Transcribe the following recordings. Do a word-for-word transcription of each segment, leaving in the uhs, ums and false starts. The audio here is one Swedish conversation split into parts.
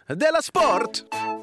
Della Sport!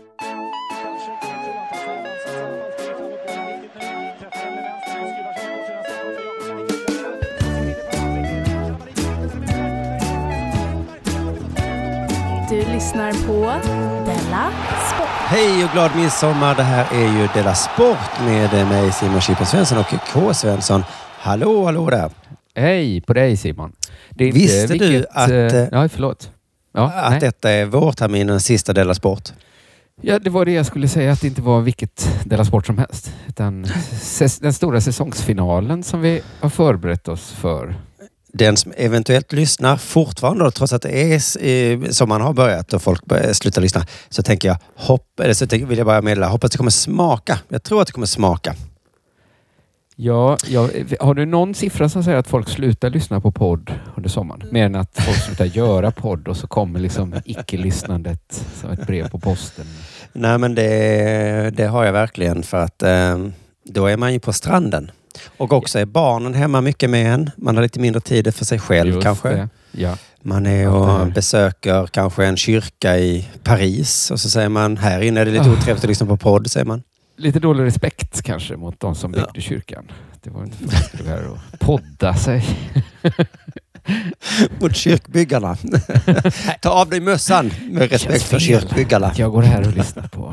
Du lyssnar på Della Sport. Hej och glad midsommar. Det här är ju Della Sport med mig Simon Chippen Svensson och K. Svensson. Hallå, hallå där. Hej på dig Simon. Det är Visste inte, du vilket, att, uh, ja, förlåt. Ja, att nej. detta är vårterminens sista Della Sport? Ja, det var det jag skulle säga, att det inte var vilket Della Sport som helst. Utan ses- den stora säsongsfinalen som vi har förberett oss för. Den som eventuellt lyssnar fortfarande då, trots att det är eh, som man har börjat och folk börjar sluta lyssna, så tänker jag, hopp, eller så vill jag bara meddela, hoppas det kommer smaka. Jag tror att det kommer smaka. Ja, ja, har du någon siffra som säger att folk slutar lyssna på podd under sommaren? Mer än att folk slutar göra podd och så kommer liksom icke-lyssnandet som ett brev på posten. Nej, men det, det har jag verkligen, för att eh, då är man ju på stranden. Och också är barnen hemma mycket med en. Man har lite mindre tid för sig själv. Just kanske. det. Ja. Man är och besöker kanske en kyrka i Paris och så säger man, här inne är det lite Oh. otrevligt att lyssna på podd, säger man. Lite dålig respekt kanske mot de som byggde Ja. kyrkan. Det var inte för att skulle här och podda sig. Mot kyrkbyggarna. Ta av dig mössan med respekt för kyrkbyggarna. Jag går här och lyssnar på.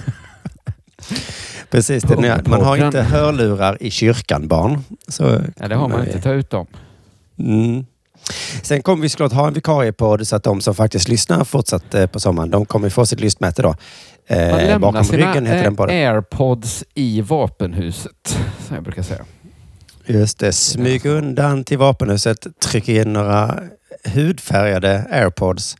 Precis, det är, man har inte hörlurar i kyrkan, barn. Så, Ja, det har man inte. Ta ut dem. Mm. Sen kommer vi såklart ha en vikarie på, så att de som faktiskt lyssnar fortsatt eh, på sommaren, de kommer få sitt lystmäte då. Man Eh, lämnar bakom sina ryggen heter den på det. AirPods i vapenhuset, som jag brukar säga. Just det, smyg undan till vapenhuset, tryck in några hudfärgade AirPods.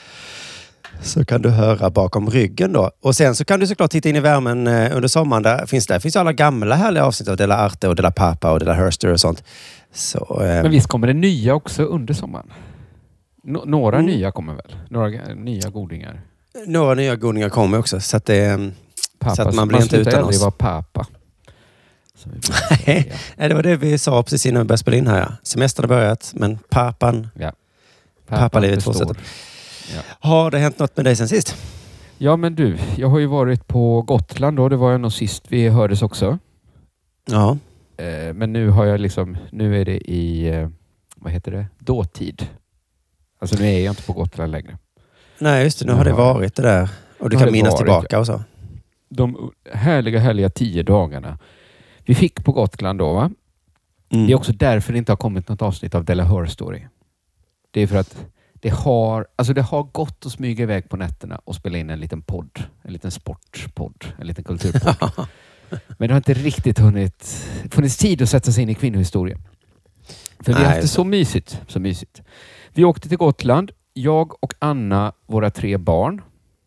Så kan du höra bakom ryggen då. Och sen så kan du såklart titta in i värmen eh, under sommaren. Där finns, där finns alla gamla härliga avsnitt av Della Arte och Della Pappa och Della Herster och sånt. Så, eh, Men visst kommer det nya också under sommaren? Nå- några Mm. nya kommer väl? Några g- nya godingar. några nya godingar kommer också. Så att, det, Pappa, så att man blir inte slutar utan aldrig oss. vara pappa. Som vi brukar säga. Nej, det var det vi sa precis innan vi började spela in här. Ja. Semestern har börjat, men pappan, Ja. pappalivet består. fortsätter. Ja. Har det hänt något med dig sen sist? Ja, men du, jag har ju varit på Gotland då. Det var ju nog sist vi hördes också. Ja. Eh, Men nu har jag liksom, nu är det i, eh, vad heter det, dåtid. Alltså nu är jag inte på Gotland längre. Nej, just det. Nu Nu har det har det- varit det där. Och du Nu har kan det minnas varit, tillbaka och så. De härliga, härliga tio dagarna vi fick på Gotland då, va? Mm. Det är också därför det inte har kommit något avsnitt av Della Her Story. Det är för att det har, alltså det har gått att smyga iväg på nätterna och spela in en liten podd. En liten sportpodd. En liten kulturpodd. Men det har inte riktigt hunnit, funnits tid att sätta sig in i kvinnohistorien. För vi har Nej, haft det så. så mysigt, så mysigt. Vi åkte till Gotland. Jag och Anna, våra tre barn.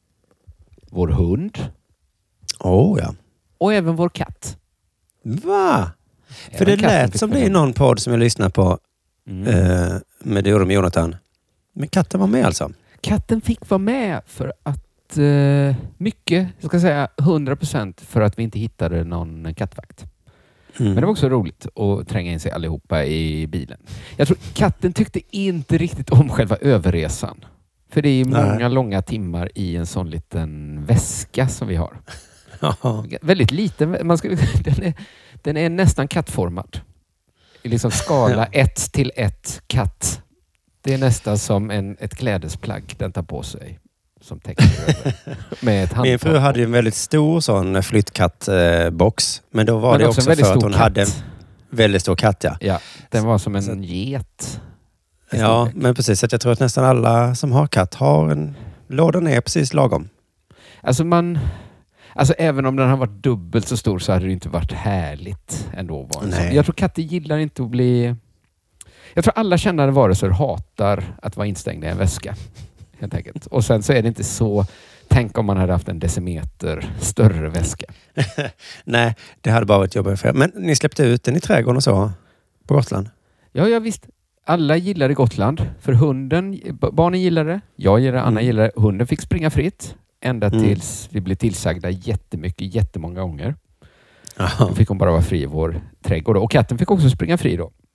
Vår hund. Åh, ja. Och även vår katt. Va? För Även det katten lät fick som följa det är med. någon podd som jag lyssnar på Mm. eh, med det med Jonathan. Men katten var med alltså? Katten fick vara med för att eh, mycket, jag ska säga hundra procent för att vi inte hittade någon kattvakt. Mm. Men det var också roligt att tränga in sig allihopa i bilen. Jag tror katten tyckte inte riktigt om själva överresan. För det är många Nej. långa timmar i en sån liten väska som vi har. Ja. Väldigt liten. Man skulle, den, är, den är nästan kattformad. I liksom skala ett till ett katt. Det är nästan som en, ett klädesplagg den tar på sig. Som täcker över. Med ett Min handfat fru på. hade ju en väldigt stor sån flyttkattbox. Men då var Men det också också en väldigt för att stor hon katt. hade en väldigt stor katt. Ja, Ja, den var som en Så- get. ja men precis. Så att jag tror att nästan alla som har katt har en... Lådan är precis lagom. Alltså man... Alltså även om den har varit dubbelt så stor så hade det inte varit härligt ändå. Var en sån. Nej. Jag tror katter gillar inte att bli... Jag tror alla kännande varelser hatar att vara instängda i en väska. Helt enkelt. Och sen så är det inte så... Tänk om man hade haft en decimeter större väska. Nej, det hade bara varit jobbigt för er. Men ni släppte ut den i trädgården och så på Gotland? Ja, ja visst. Alla gillade Gotland. För hunden, b- barnen gillade det. Jag gillade, Anna Mm. gillade det. Hunden fick springa fritt. Ända Mm. tills vi blev tillsagda jättemycket, jättemånga gånger. Jaha. Då fick hon bara vara fri i vår trädgård. Och katten fick också springa fri då.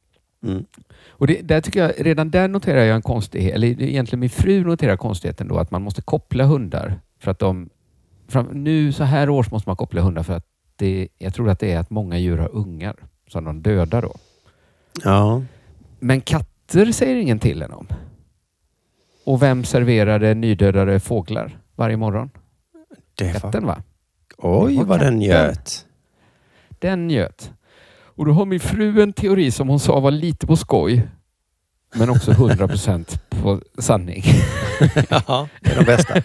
Mm. Och det, där tycker jag, redan där noterar jag en konstighet, eller egentligen min fru noterar konstigheten då, att man måste koppla hundar för att de, fram, nu så här års måste man koppla hundar för att det, jag tror att det är att många djur har ungar som de dödar då. Ja. Men katter säger ingen till en om. Och vem serverade nydödade fåglar varje morgon? Det Katten, va? Oj, vad den njöt. Den njöt. Och då har min fru en teori som hon sa var lite på skoj, men också hundra procent på sanning. Ja, det är de bästa.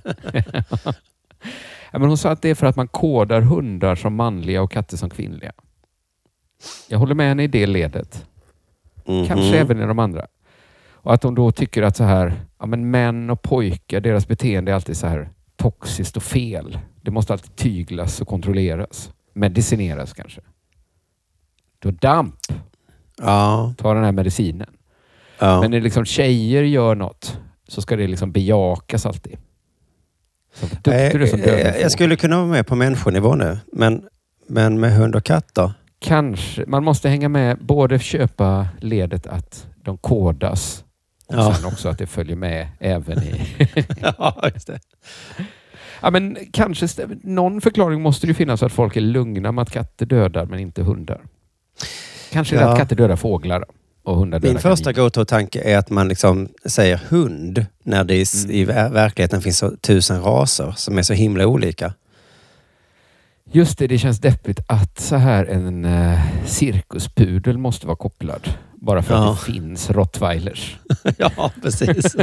Ja, men hon sa att det är för att man kodar hundar som manliga och katter som kvinnliga. Jag håller med henne i det ledet. Mm-hmm. Kanske även i de andra. Och att de då tycker att så här, ja, men män och pojkar, deras beteende är alltid så här toxiskt och fel. Det måste alltid tyglas och kontrolleras. Medicineras kanske. Då damp. Ja. Ta den här medicinen. Ja. Men när liksom tjejer gör något så ska det liksom bejakas alltid. Så duktig du är som dödar jag, jag skulle kunna vara med på människonivå nu. Men, men med hund och katt då? Kanske. Man måste hänga med, både köpa ledet att de kodas och Ja. sen också att det följer med även i... Ja, just det. Ja, men kanske st- någon förklaring måste det ju finnas att folk är lugna med att katter dödar men inte hundar. Kanske Ja. är det att katter dödar fåglar och hundar dödar Min första kaniner. go-to-tanke är att man liksom säger hund när det i, Mm. i ver- verkligheten finns så tusen raser som är så himla olika. Just det, det känns deppigt att så här en uh, cirkuspudel måste vara kopplad. Bara för Ja. att det finns rottweilers. Ja, precis.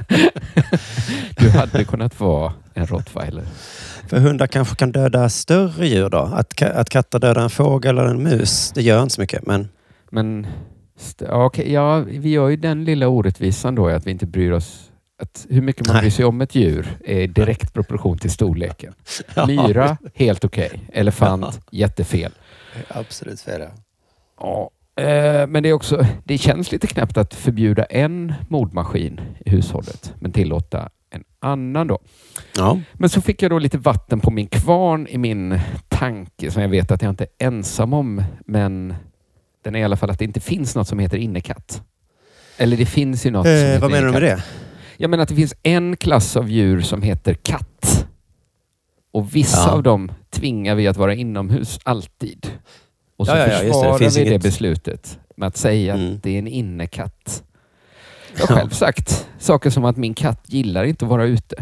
Du hade kunnat vara en rottweiler. För hundar kanske kan döda större djur då? Att, ka- att katter dödar en fågel eller en mus, det gör inte så mycket. Men Men st- ja, okej, ja, vi gör ju den lilla orättvisan då att vi inte bryr oss. Att hur mycket man Nej. bryr sig om ett djur är i direkt proportion till storleken. Ja. Myra, helt okej. Elefant, jättefel. absolut fel. Ja. Eh, men det är också, det känns lite knäppt att förbjuda en mordmaskin i hushållet men tillåta en annan då. Ja. Men så fick jag då lite vatten på min kvarn i min tanke som jag vet att jag inte är ensam om, men den är i alla fall att det inte finns något som heter innekatt. Eller det finns ju något som Eh, heter vad menar du med innekatt. det? Jag menar att det finns en klass av djur som heter katt. Och vissa Ja. av dem tvingar vi att vara inomhus alltid. Och så Ja, ja, ja, just det. Det försvarar finns vi det inget- beslutet med att säga Mm. att det är en innekatt. Jag har själv sagt saker som att min katt gillar inte att vara ute.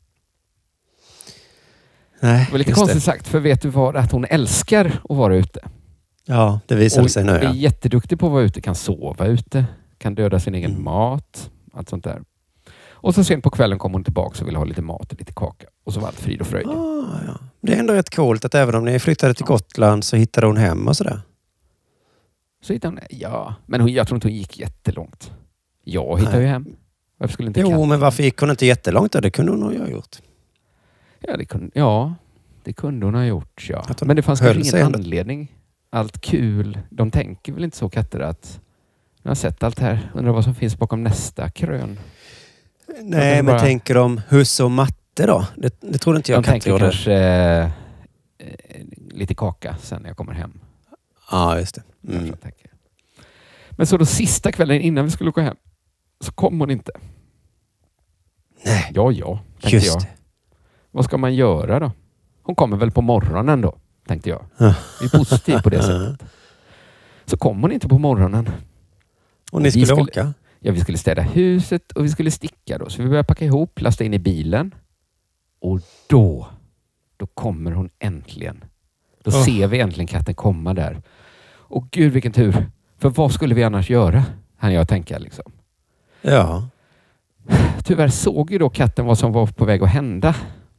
Nej, Det var lite just konstigt det. sagt, för vet du vad? Att hon älskar att vara ute. Ja, det visade Och sig nu. är Ja. jätteduktig på att vara ute, kan sova ute, kan döda sin egen Mm. mat, allt sånt där. Och så sen på kvällen kom hon tillbaka och ville ha lite mat och lite kaka. Och så var allt frid och fröjd. Ah, ja. Det är ändå rätt coolt att även om ni flyttade till Gotland så hittade hon hem och sådär. Så hittade hon, ja, men hon, jag tror inte hon gick jättelångt. Jag hittade Nej. ju hem. Varför skulle inte Jo, katten? men varför gick hon inte jättelångt då? Det kunde hon nog ha gjort. Ja, det kunde, ja, det kunde hon ha gjort, ja. Att hon Men det fanns höll kanske sig ingen ändå. anledning. Allt kul. De tänker väl inte så, katter, att jag har sett allt här. Undrar vad som finns bakom nästa krön. Nej, kan men bara- tänker de Husse och Matte då? Det, det trodde inte jag De katter tänker gjorde. kanske eh, lite kaka sen när jag kommer hem. Ja, just det. Kanske Mm. jag tänker. Men så då sista kvällen innan vi skulle gå hem så kom hon inte. Nej, Ja, ja, tänkte just jag. det. Vad ska man göra då? Hon kommer väl på morgonen då, tänkte jag. Ja. Vi är positiva på det sättet. Så kom hon inte på morgonen. Och ni Vi skulle, skulle- åka? Ja, vi skulle städa huset och vi skulle sticka då. Så vi började packa ihop, lasta in i bilen. Och då, då kommer hon äntligen. Då Oh. ser vi äntligen katten komma där. Och gud vilken tur. För vad skulle vi annars göra? Han jag tänka liksom. Ja. Tyvärr såg ju då katten vad som var på väg att hända.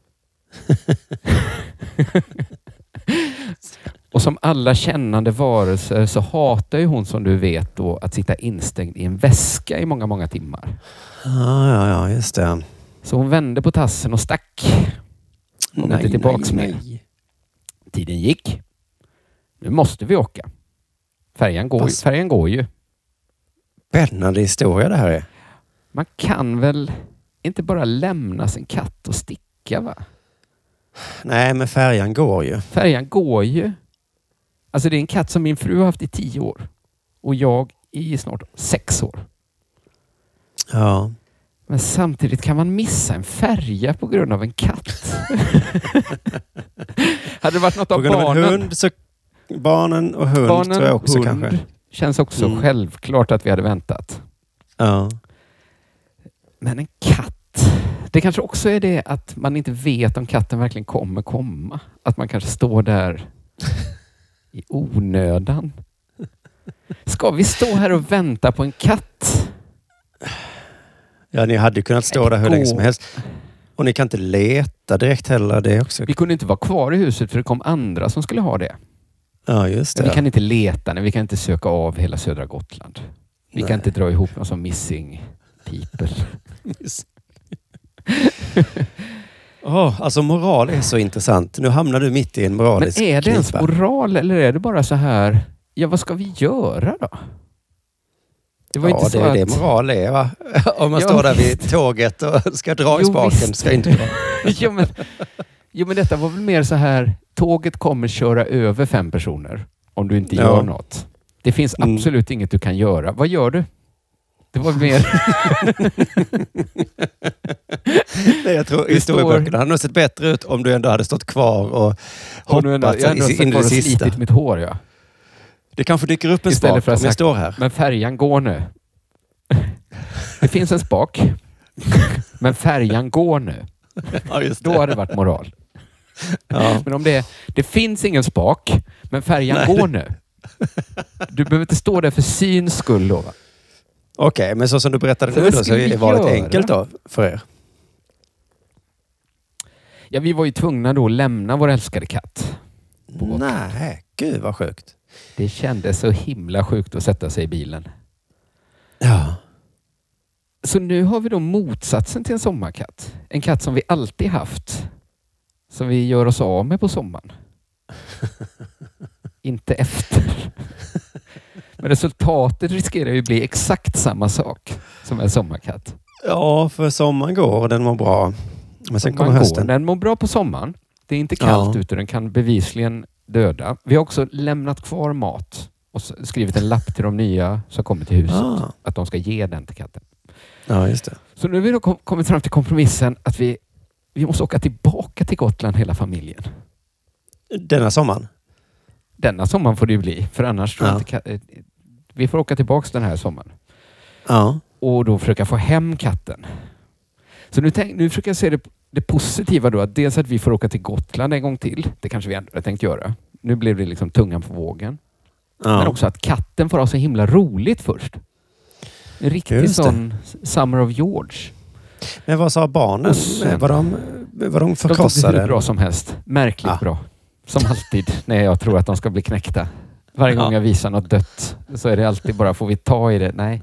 Och som alla kännande varelser så hatar ju hon, som du vet, då att sitta instängd i en väska i många, många timmar. Ja, ja, ja, just det. Så hon vände på tassen och stack. Kom inte tillbaks nej, mer. nej. Tiden gick. Nu måste vi åka. Färjan går, ju, Fast- färjan går ju. Spännande historia det här är. Man kan väl inte bara lämna sin katt och sticka, va? Nej, men färjan går ju. Färjan går ju. Alltså det är en katt som min fru har haft i tio år. Och jag i snart sex år. Ja. Men samtidigt kan man missa en färja på grund av en katt. Hade det varit något av På grund av barnen... en hund så... Barnen och hund barnen, tror jag också hund, kanske. Känns också Mm. självklart att vi hade väntat. Ja. Men en katt... Det kanske också är det att man inte vet om katten verkligen kommer komma. Att man kanske står där i onödan. Ska vi stå här och vänta på en katt? Ja, ni hade ju kunnat stå Nej, där hur länge gå. som helst. Och ni kan inte leta direkt heller. Det är också... Vi kunde inte vara kvar i huset för det kom andra som skulle ha det. Ja, just det. Men vi kan inte leta, nej, vi kan inte söka av hela södra Gotland. Vi Nej. kan inte dra ihop någon som missing people. Oh, alltså moral är så intressant. Nu hamnar du mitt i en Men moralisk är det ens knipa. moral eller är det bara så här, ja vad ska vi göra då? Det var Ja, inte så det är att... det moral är, va? Om man Ja, står där vid visst. tåget och ska dra i Jo, spaken. visst. Ska inte dra. jo, men, jo men detta var väl mer så här, tåget kommer köra över fem personer om du inte Ja. gör något. Det finns Mm. absolut inget du kan göra. Vad gör du? Det var mer... Nej, jag tror Det historieböckerna står- hade nog sett bättre ut om du ändå hade stått kvar och Har du ändå, hoppat jag har ändå in stått i kvar det och sista. slitit mitt hår, ja. Det kanske dyker upp en Istället spak för om att jag sagt- står här. Men färjan går nu. Det finns en spak. Men färjan går nu. Ja, just Då har det varit moral. Ja. Men om det är, det finns ingen spak, men färjan Nej. går nu. Du behöver inte stå där för syns skull då, va? Okej, men så som du berättade Så nu vad då, så skulle vi är valet göra? enkelt då för er. Ja, vi var ju tvungna då att lämna vår älskade katt. På Gotland. Nej, gud vad sjukt. Det kändes så himla sjukt att sätta sig i bilen. Ja. Så nu har vi då motsatsen till en sommarkatt. En katt som vi alltid haft. Som vi gör oss av med på sommaren. Inte efter. Men resultatet riskerar ju bli exakt samma sak som en sommarkatt. Ja, för sommaren går och den mår bra. Men sen kommer Man går. hösten. Den mår bra på sommaren. Det är inte kallt Ja. ute. Den kan bevisligen döda. Vi har också lämnat kvar mat och s- skrivit en lapp till de nya som kommer till huset. Ah. Att de ska ge den till katten. Ja, just det. Så nu har vi då kom- kommit fram till kompromissen att vi, vi måste åka tillbaka till Gotland hela familjen. Denna sommaren? Denna sommaren får det ju bli. För annars tror Ja. jag inte... ka- eh, Vi får åka tillbaka den här sommaren. Ja. Och då försöka få hem katten. Så nu, tänk, nu försöker jag se det, det positiva då. Att dels att vi får åka till Gotland en gång till. Det kanske vi ändå har tänkt göra. Nu blev det liksom tungan på vågen. Men Ja. också att katten får ha så himla roligt först. En riktig Just det. sån Summer of George. Men vad sa barnen? Och sen- Var de, var de De tog det förkrossade? hur bra som helst. Märkligt Ja. bra. Som alltid när jag tror att de ska bli knäckta. Varje gång Ja. jag visar något dött så är det alltid bara, får vi ta i det? Nej.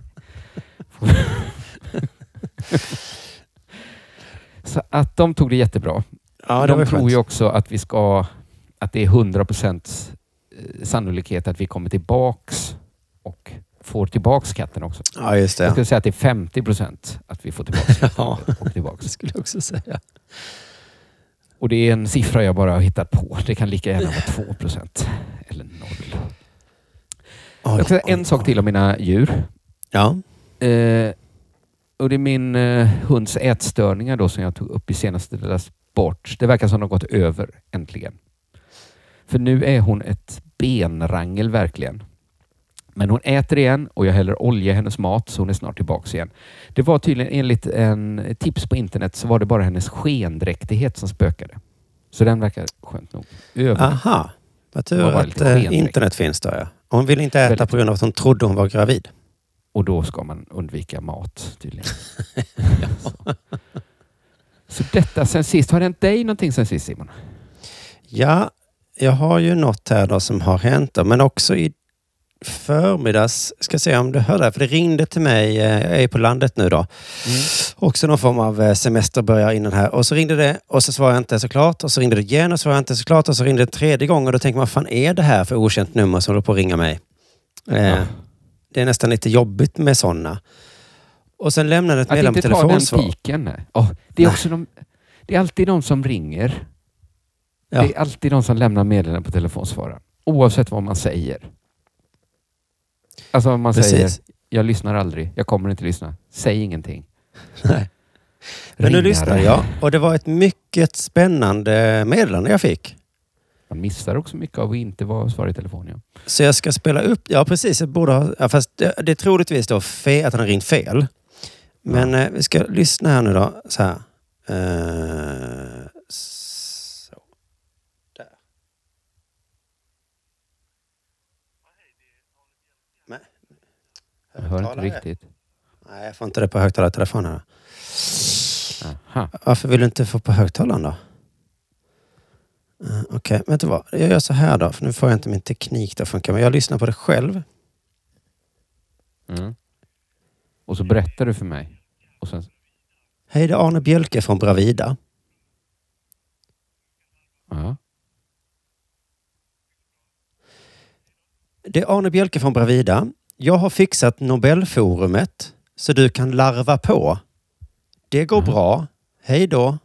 Så att de tog det jättebra. Ja, det de var tror skönt. ju också att vi ska, att det är hundra procent sannolikhet att vi kommer tillbaks och får tillbaks katten också. Ja, just Jag det. skulle säga att det är femtio procent att vi får tillbaks katten Ja. och Det tillbaks. skulle jag också säga. Och det är en siffra jag bara har hittat på. Det kan lika gärna vara två procent eller noll. Oj, Jag ska säga oj, en sak oj. till om mina djur. Ja. Eh, och det är min eh, hunds ätstörningar då som jag tog upp i senaste Della Sport. Det verkar som de har gått över äntligen. För nu är hon ett benrangel verkligen. Men hon äter igen och jag häller olja i hennes mat så hon är snart tillbaka igen. Det var tydligen enligt en tips på internet så var det bara hennes skendräktighet som spökade. Så den verkar skönt nog över. Aha. Vad tur Vad var det, att lite eh, skendräkt? internet finns då, ja. Hon ville inte äta Väldigt. på grund av att hon trodde hon var gravid. Och då ska man undvika mat tydligen. så. så detta sen sist. Har det hänt dig någonting sen sist, Simon? Ja, jag har ju något här då som har hänt då, men också i förmiddags, ska se om du hör det, för det ringde till mig, eh, jag är på landet nu då. Mm. Också någon form av eh, semester börjar innan här. Och så ringde det och så svarade jag inte såklart. Och så ringde det igen och svarade jag inte såklart. Och så ringde det tredje gången och då tänker man, vad fan är det här för okänt nummer som håller på att ringa mig? Eh, Ja. Det är nästan lite jobbigt med sådana. Och sen lämnade ett Att meddelande inte på ta den telefonsvar. piken. Nej. Oh, det, är Nej. också de, det är alltid de som ringer. Ja. Det är alltid de som lämnar meddelanden på telefonsvararen. Oavsett vad man säger. Alltså om man Precis. säger, jag lyssnar aldrig, jag kommer inte lyssna. Säg ingenting. Nej. Men nu Ringare. lyssnar jag och det var ett mycket spännande meddelande jag fick. Man missar också mycket av att inte vara svarig i telefon. Ja. Så jag ska spela upp, ja precis, jag borde ha, ja, fast det, det är troligtvis då fel, att han har ringt fel. Men Ja. eh, vi ska lyssna här nu då, så här. Eh, så. Där. Nej. Jag hör inte Högtalare. riktigt. Nej, jag får inte det på högtalartelefonen. Aha. Varför vill du inte få på högtalaren då? Uh, Okej, okay. Vänta vad. Jag gör så här då, för nu får jag inte min teknik att funka. Men jag lyssnar på det själv. Mm. Och så berättar du för mig. Och sen... Hej, det är Arne Bjälke från Bravida. Ja. Det är Arne Bjälke från Bravida. Jag har fixat Nobelforumet så du kan larva på. Det går Mm. bra. Hej då.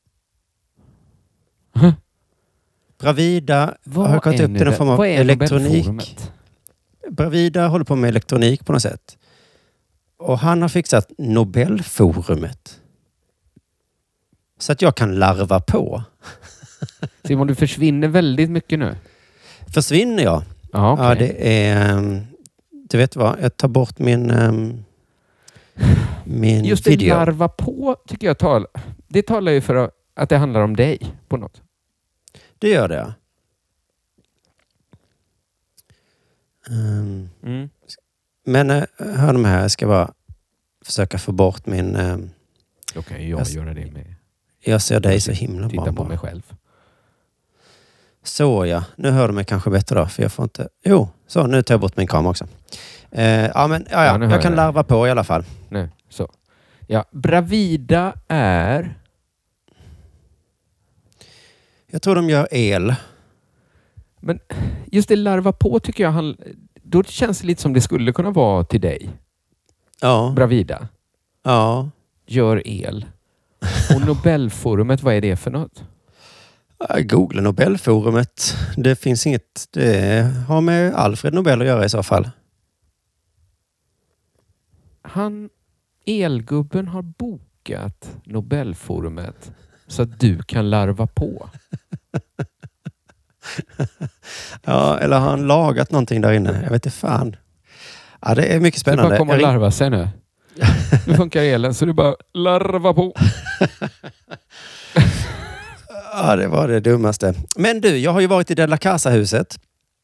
Huh? Bravida Vad har kommit är upp till en Nobel- form av vad är elektronik. Nobelforumet? Bravida håller på med elektronik på något sätt. Och han har fixat Nobelforumet. Så att jag kan larva på. Simon, du försvinner väldigt mycket nu. Försvinner jag? Ja, okej. Ja, det är... um, Du vet vad? Jag tar bort min... Um, min Just det, video. larva på tycker jag tal, det talar ju för att det handlar om dig på något. Det gör det. Um, Mm. men uh, hör de här. Jag ska bara försöka få bort min... Um, Då kan ju jag Jag- göra det med. jag ser dig så himla Titta bra. på bara. mig själv. Så ja, nu hör de mig kanske bättre då. För jag får inte... Jo, så nu tar jag bort min kamera också. Uh, ja, men ja, Ja, ja, nu hör jag kan jag dig. larva på i alla fall. Nu, så. Ja, Bravida är... Jag tror de gör el. Men just det, larva på tycker jag han... Då känns det lite som det skulle kunna vara till dig. Ja. Bravida. Ja. Gör el. Och Nobelforumet, vad är det för något? Jag googlar Nobelforumet. Det finns inget... Det har med Alfred Nobel att göra i så fall. Han, elgubben har bokat Nobelforumet så att du kan larva på. Ja, eller har han lagat någonting där inne? Jag vet inte fan. Ja, det är mycket Så det spännande. bara kommer Jag att ring- larva sig nu. Nu funkar elen så det är bara larva på. Ja, det var det dummaste. Men du, jag har ju varit i De La Casa-huset.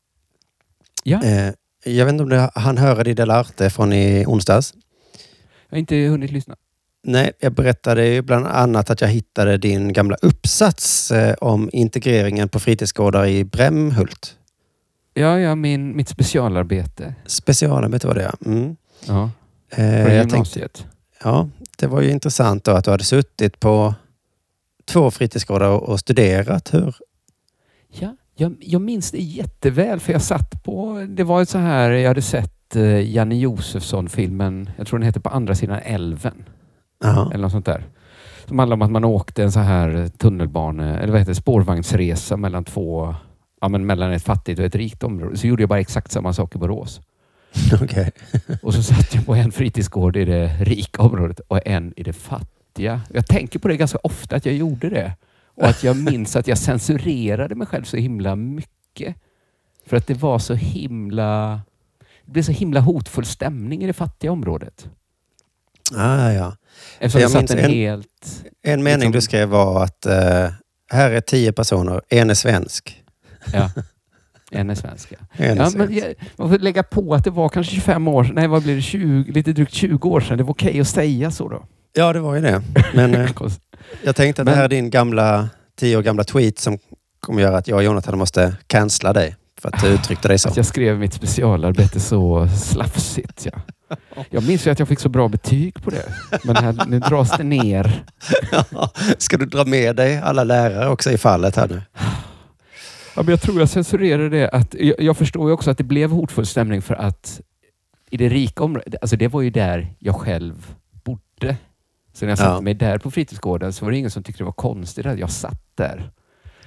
Ja, Eh, jag vet inte om det, han hörde i Del Arte från i onsdags. jag har inte hunnit lyssna. Nej, jag berättade ju bland annat att jag hittade din gamla uppsats eh, om integreringen på fritidsgårdar i Brämhult. Ja, ja, min, mitt specialarbete. Specialarbete var det, ja. Mm. Ja, Eh, på jag tänkte, gymnasiet. ja, det var ju intressant då att du hade suttit på två fritidsgårdar och, och studerat hur... Ja, jag, jag minns det jätteväl för jag satt på, det var ett så här, jag hade sett eh, Janne Josefsson-filmen, jag tror den heter På andra sidan älven. Ja, Eller något sånt där. Som handlar om att man åkte en så här tunnelbane, eller vad heter det, spårvagnsresa mellan två, ja men mellan ett fattigt och ett rikt område. Så gjorde jag bara exakt samma sak i Borås. okej. Och så satt jag på en fritidsgård i det rika området och en i det fattiga. Jag tänker på det ganska ofta att jag gjorde det. Och att jag minns att jag censurerade mig själv så himla mycket. För att det var så himla... Det blev så himla hotfull stämning i det fattiga området. Ah, ja. Eftersom Jag det minns satt en, en- helt... En mening Liksom- du skrev var att eh, här är tio personer, en är svensk. Ja, en är svenska. En är Ja, svensk. men jag, man får lägga på att det var kanske tjugofem år sedan. Nej, vad blir det? tjugo, lite drygt tjugo år sedan. Det var okej att säga så då. Ja, det var ju det. Men eh, jag tänkte att Men- det här är din gamla, tio år gamla tweet som kommer göra att jag och Jonathan måste cancella dig för att du uttryckte dig så. Att jag skrev mitt specialarbete så slafsigt. Ja. Jag minns ju att jag fick så bra betyg på det. Men här, nu dras det ner. Ska du dra med dig alla lärare också i fallet här nu? Ja, men jag tror jag censurerade det. Att, jag, jag förstår ju också att det blev hotfull stämning för att i det rika området, alltså det var ju där jag själv bodde. Så när jag satte Ja. mig där på fritidsgården så var det ingen som tyckte det var konstigt att jag satt där.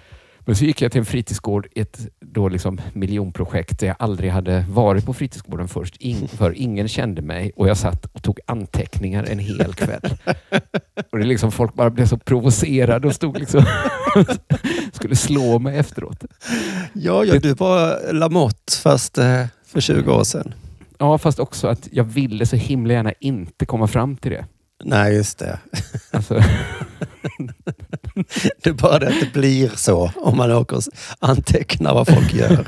Men så gick jag till en fritidsgård i ett då liksom miljonprojekt där jag aldrig hade varit på fritidsgården först. In, för ingen kände mig och jag satt och tog anteckningar en hel kväll. Och det liksom, folk bara blev så provocerade och stod liksom skulle slå mig efteråt. Ja, ja, du var Lamotte fast eh, för tjugo år sedan. Ja, fast också att jag ville så himla gärna inte komma fram till det. Nej, just det. Alltså. Det är bara det att det blir så om man åker och antecknar vad folk gör.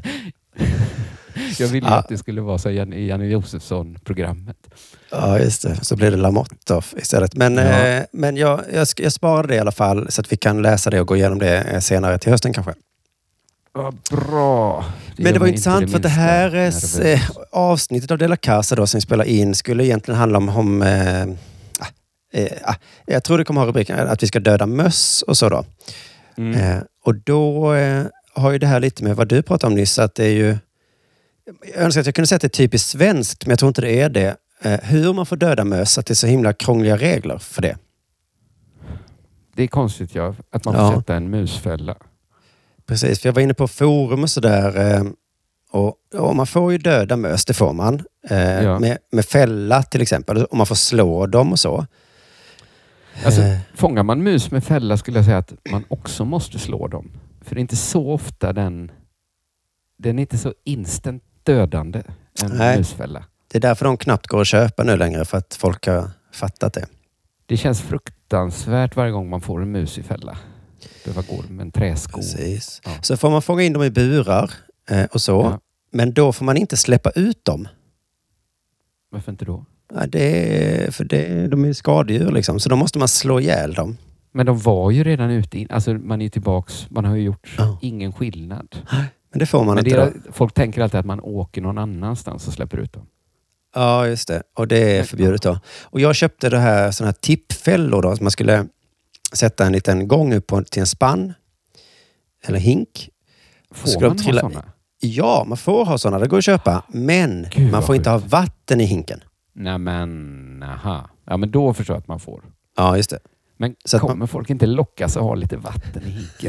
Jag ville ja. att det skulle vara så i Janne Josefsson-programmet. Ja, just det. Så blir det Lamotte istället. Men, ja. eh, men jag, jag, jag sparar det i alla fall så att vi kan läsa det och gå igenom det senare till hösten kanske. Vad bra. Det Men det var intressant det för att det här är avsnittet av De La Casa då, som vi spelar in skulle egentligen handla om, om eh, eh, jag tror det kommer ha rubriken att vi ska döda möss och så då. Mm. Eh, och då eh, har ju det här lite med vad du pratade om nyss, att det är ju, jag önskar att jag kunde säga att det är typiskt svenskt, men jag tror inte det är det. Eh, hur man får döda möss, att det är så himla krångliga regler för det. Det är konstigt, ja, att man får ja. sätta en musfälla. Precis, för jag var inne på forum och sådär. Och, och man får ju döda möss, det får man. Eh, ja. med, med fälla till exempel. Och man får slå dem och så. Alltså, eh. fångar man mus med fälla skulle jag säga att man också måste slå dem. För det är inte så ofta den... Den är inte så instant dödande, en Nej. musfälla. Det är därför de knappt går att köpa nu längre, för att folk har fattat det. Det känns fruktansvärt varje gång man får en mus i fälla. Behöva gå med en träsko. Precis. Ja. Så får man fånga in dem i burar eh, och så. Ja. Men då får man inte släppa ut dem. Varför inte då? Ja, det är, för det, de är skadedjur liksom. Så då måste man slå ihjäl dem. Men de var ju redan ute. In, alltså man är tillbaks. Man har ju gjort ja. ingen skillnad. Men det får man Men inte det, då. Folk tänker alltid att man åker någon annanstans och släpper ut dem. Ja, just det. Och det är förbjudet då. Och jag köpte det här, såna här tippfällor då. Man skulle sätta en liten gång upp på, till en spann. Eller hink. Får man trilla... ha sådana? Ja, man får ha sådana. Det går att köpa. Men Gud, man får inte ha vatten i hinken. Nej men, aha. Ja men då förstår jag att man får. Ja, just det. Men så kommer man... folk inte lockas att ha lite vatten i hinken?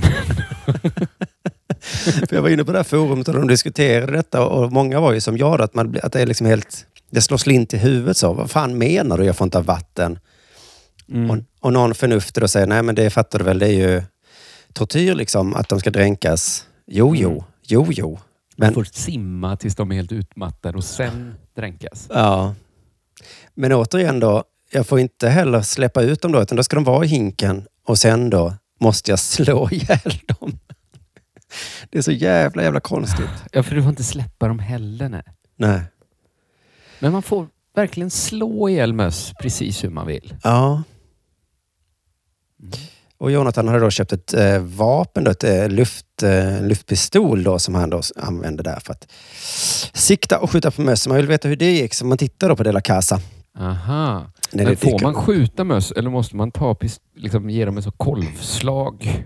För jag var inne på det här forumet och de diskuterade detta. Och många var ju som jag, att, man, att det är liksom helt... Det slår slint i huvudet så. Vad fan menar du? Jag får inte ha vatten. Mm. Och, och någon förnuftig och säger, nej men det fattar du väl, det är ju tortyr liksom, att de ska dränkas. Jo, jo, mm. jo, jo. Men först simma tills de är helt utmattade och sen dränkas. Ja. Men återigen då, jag får inte heller släppa ut dem då, utan då ska de vara i hinken och sen då måste jag slå ihjäl dem. Det är så jävla, jävla konstigt. Ja, för du får inte släppa dem heller, nej. Nej. Men man får verkligen slå ihjäl möss precis hur man vill. Ja. Mm. Och Jonathan hade då köpt ett eh, vapen, då, ett eh, luft, eh, luftpistol då, som han då använde där för att sikta och skjuta på möss. Man vill veta hur det gick, så man tittar då på De La Casa. Aha. När Men får man skjuta möss eller måste man ta pist- liksom ge dem en så kolvslag?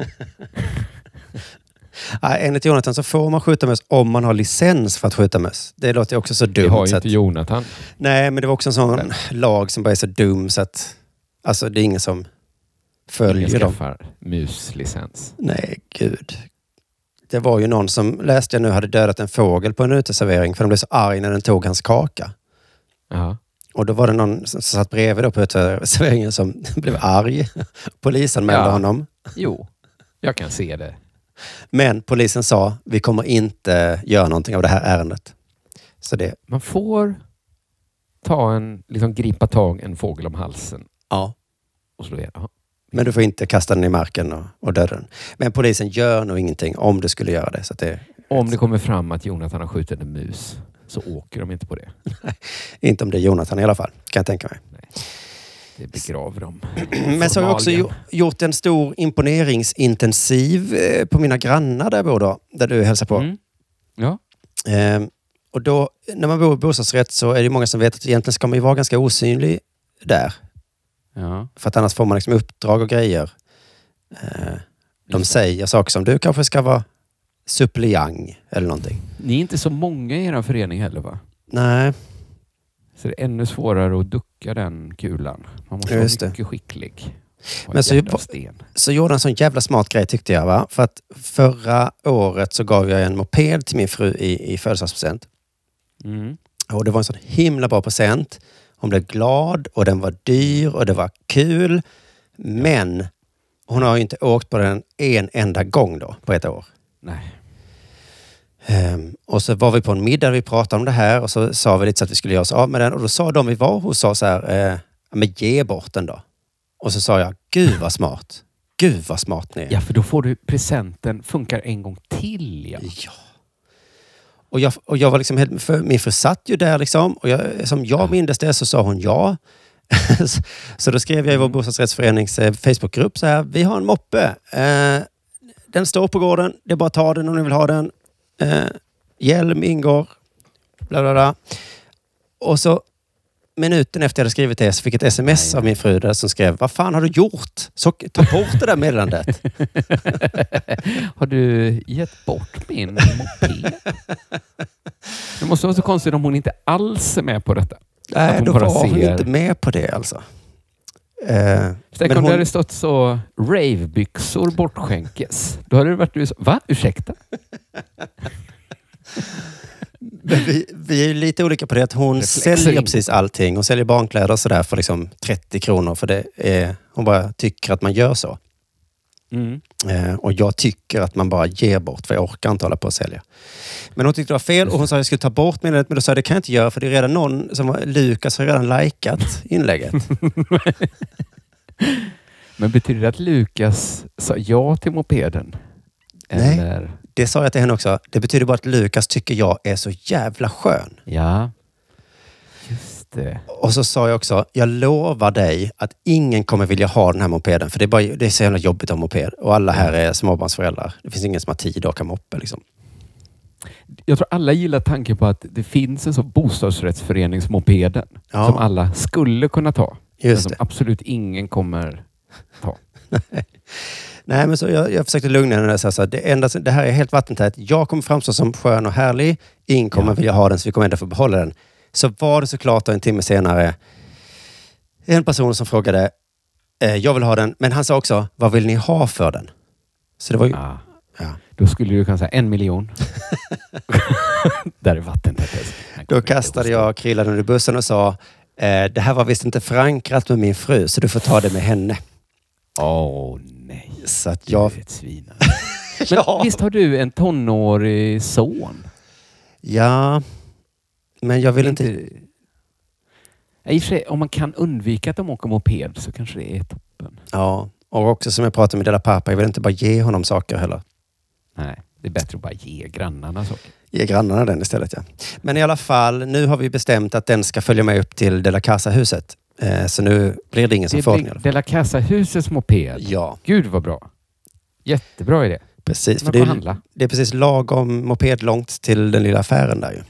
Ja, enligt Jonathan så får man skjuta möss om man har licens för att skjuta möss. Det låter också så dumt. Det har ju inte att... Jonathan. Nej, men det var också en sån Nej. lag som bara är så dum så att alltså det är ingen som följer ingen dem. Skaffar muslicens. Nej, gud. Det var ju någon som läste jag nu hade dödat en fågel på en uteservering för de blev så arg när den tog hans kaka. Jaha. Och då var det någon som satt bredvid då på uteserveringen som blev arg. Polisen anmälde ja. honom. Jo, jag kan se det. Men polisen sa, vi kommer inte göra någonting av det här ärendet. Så det... Man får ta en, liksom gripa tag en fågel om halsen. Ja. Och slå ihjäl. Men du får inte kasta den i marken och, och döda den. Men polisen gör nog ingenting om du skulle göra det. Så att det om det kommer fram att Jonathan har skjutit en mus så åker de inte på det. Nej, inte om det är Jonathan i alla fall, kan jag tänka mig. Nej. Det begraver dem. Men så har jag också gjort en stor imponeringsintensiv på mina grannar där jag bor då, där du hälsar på. Mm. Ja. Ehm, och då, när man bor i bostadsrätt så är det många som vet att egentligen ska man ju vara ganska osynlig där. Ja. För att annars får man liksom uppdrag och grejer. Ehm, de säger saker som du kanske ska vara suppleant eller någonting. Ni är inte så många i er förening heller, va? Nej. Så det är ännu svårare att ducka den kulan. Man måste Just vara mycket det. skicklig. Men så, så gjorde han en sån jävla smart grej tyckte jag. Va? För att förra året så gav jag en moped till min fru i, i födelsedagspresent. Mm. Och det var en sån himla bra present. Hon blev glad och den var dyr och det var kul. Men hon har ju inte åkt på den en enda gång då på ett år. Nej. Um, och så var vi på en middag och vi pratade om det här och så sa vi lite så att vi skulle göra oss av med den. Och då sa de vi var hos sa så här, eh, men ge bort den då. Och så sa jag, gud vad smart. Gud vad smart ni är. Ja, för då får du presenten funkar en gång till. Ja. Ja. Och jag, och jag var liksom helt, för min fru satt ju där liksom. Och jag, som jag ja. mindes det så sa hon ja. Så då skrev jag i vår bostadsrättsförenings eh, Facebookgrupp så här, vi har en moppe. Eh, den står på gården. Det är bara att ta den om ni vill ha den. Eh, hjälm ingår. Bla bla bla. Och så minuten efter jag hade skrivit det så fick ett sms Nej. av min fru där som skrev, vad fan har du gjort? Så ta bort det där meddelandet. Har du gett bort min moped? Det måste vara så konstigt om hon inte alls är med på detta. Nej, då var hon ser... inte med på det alltså. Eh, Tänk om hon... det hade stått så ravebyxor bortskänkes. Då hade det varit du så, va? Ursäkta? Men vi, vi är ju lite olika på det att hon Reflexer säljer precis allting. Hon säljer barnkläder och sådär för liksom trettio kronor. För det är, hon bara tycker att man gör så. Mm. Eh, och jag tycker att man bara ger bort för jag orkar inte hålla på att sälja. Men hon tyckte det var fel och hon sa att jag skulle ta bort meddelandet. Men då sa jag det kan jag inte göra för det är redan någon som var, Lukas har redan likat inlägget. Men betyder det att Lukas sa ja till mopeden? Nej. Eller? Det sa jag till henne också. Det betyder bara att Lukas tycker jag är så jävla skön. Ja, just det. Och så sa jag också, jag lovar dig att ingen kommer vilja ha den här mopeden. För det är, bara, det är så jävla jobbigt att ha moped. Och alla här är småbarnsföräldrar. Det finns ingen som har tid att åka moppe liksom. Jag tror alla gillar tanken på att det finns en sån bostadsrättsföreningsmopeden. Ja. Som alla skulle kunna ta. Just men som det. absolut ingen kommer ta. Nej, men så jag, jag försökte lugna henne och säga det, enda, det här är helt vattentätt. Jag kommer framstå som skön och härlig. Ingen kommer ja. vilja ha den så vi kommer ändå få behålla den. Så var det såklart en timme senare en person som frågade eh, jag vill ha den. Men han sa också, vad vill ni ha för den? Så det var ju... Ja. Ja. Då skulle du kunna säga en miljon. Där är vattentätt. Då kastade jag Krillan under bussen och sa eh, det här var visst inte förankrat med min fru så du får ta det med henne. Åh oh, nej. Så att jag... Du är ett svin. Men ja. Visst har du en tonårig son? Ja. Men jag vill inte... inte... I och för sig, om man kan undvika att de åker moped så kanske det är toppen. Ja. Och också som jag pratade med Della pappa, jag vill inte bara ge honom saker heller. Nej, det är bättre att bara ge grannarna saker. Ge grannarna den istället, ja. Men i alla fall, nu har vi bestämt att den ska följa med upp till Della Casa-huset. Eh, så nu blir det ingen som får den. Della Casa-husets moped? Ja. Gud vad bra. Jättebra idé. Precis, för det är, det är precis lagom moped långt till den lilla affären där ju.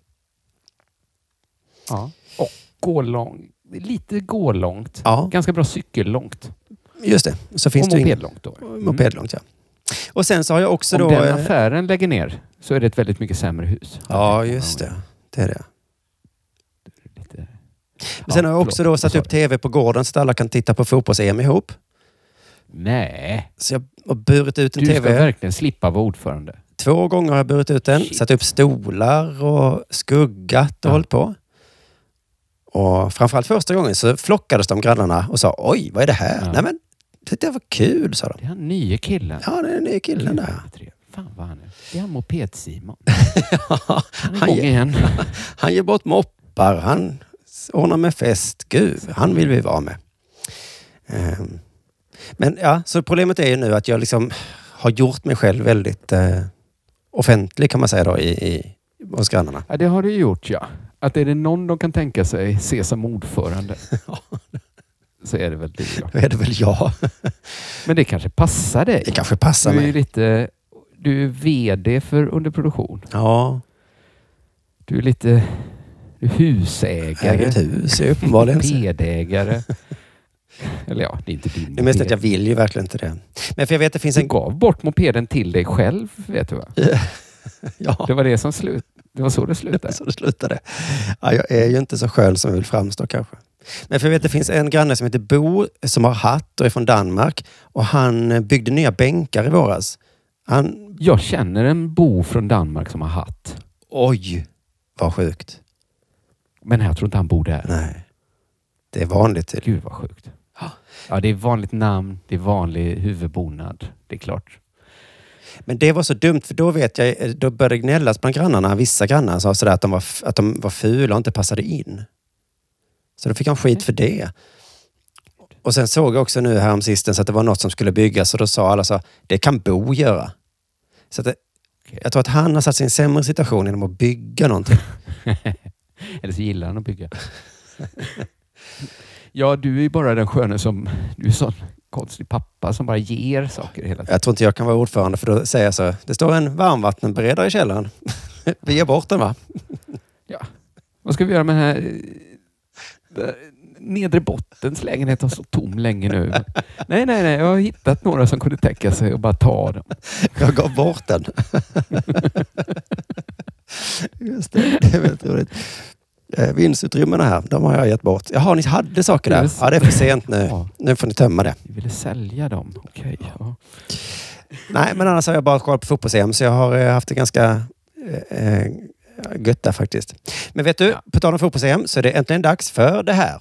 Ja, och gå långt. Lite gå långt. Ja. Ganska bra cykel långt. Just det. Så finns och det moped långt då. Mm. Moped långt, ja. Och sen så har jag också Om då... Om den affären lägger ner så är det ett väldigt mycket sämre hus. Ja, just det. Det är det. Lite... Men sen ja, har jag också förlåt, då satt upp tv på gården så att alla kan titta på fotbolls-E M ihop. Nej. Så jag har burit ut en du tv. Du ska verkligen slippa vara ordförande. Två gånger har jag burit ut den. Shit. Satt upp stolar och skuggat och ja. hållit på. Och framförallt första gången så flockades de grannarna och sa oj, vad är det här? Ja. Nej men, det var kul, sa de. Det är han nya killen. Ja, det är den nya killen där. Fan vad han är. Det är han moped-Simon. Ja, han är igång igen. Han ger bort moppar. Han ordnar med fest. Gud, han vill vi vara med. Um, men ja, så problemet är ju nu att jag liksom har gjort mig själv väldigt uh, offentlig kan man säga då i, i, hos grannarna. Ja, det har du gjort, ja. Att är det någon de kan tänka sig se som ordförande så är det väl du. Ja. Då är det väl jag. Men det kanske passar dig. Det kanske passar du är mig. Lite, du är vd för underproduktion. Ja. Du är lite du är husägare. Eget hus, uppenbarligen. Mopedägare. Eller ja, det är inte din. Det är mest att jag vill ju verkligen inte det. Men för jag vet att det finns du en... gav bort mopeden till dig själv, vet du va? Ja. Det var det som slut. Det var så det slutade. så det slutade. Ja, jag är ju inte så skön som jag vill framstå kanske. Men för jag vet, det finns en granne som heter Bo som har hatt och är från Danmark. Och han byggde nya bänkar i våras. Han... Jag känner en Bo från Danmark som har hatt. Oj, vad sjukt. Men jag tror inte han bor där. Nej, det är vanligt. Till. Gud vad sjukt. Ja, det är vanligt namn, det är vanlig huvudbonad. Det är klart. Men det var så dumt, för då vet jag, då började det gnällas bland grannarna. Vissa grannar sa sådär att de var, att de var fula och inte passade in. Så då fick han skit för det. Och sen såg jag också nu här om sistens att det var något som skulle byggas och då sa alla så, det kan Bo göra. Så att det, okay. Jag tror att han har satt sig i en sämre situation genom att bygga någonting. Eller så gillar han att bygga. Ja, du är ju bara den sköne som, du är sån konstig pappa som bara ger saker hela tiden. Jag tror inte jag kan vara ordförande för då säger jag så, det står en varmvattenberedare i källaren. Vi ger bort den, va? Ja. Vad ska vi göra med den här nedre bottens lägenhet har stått tom länge nu. Nej, nej, nej. Jag har hittat några som kunde täcka sig och bara ta dem. Jag gav bort den. Just det, det är väldigt roligt. Vinstutrymmena här, de har jag gett bort. Jaha, ni hade saker där. Ja, det är för sent nu. Ja. Nu får ni tömma det. Vi ville sälja dem. Okej, ja. Nej, men annars har jag bara kollat på fotbolls-E M så jag har haft det ganska eh, gött där faktiskt. Men vet du, ja. På tal om fotbolls-E M så är det äntligen dags för det här.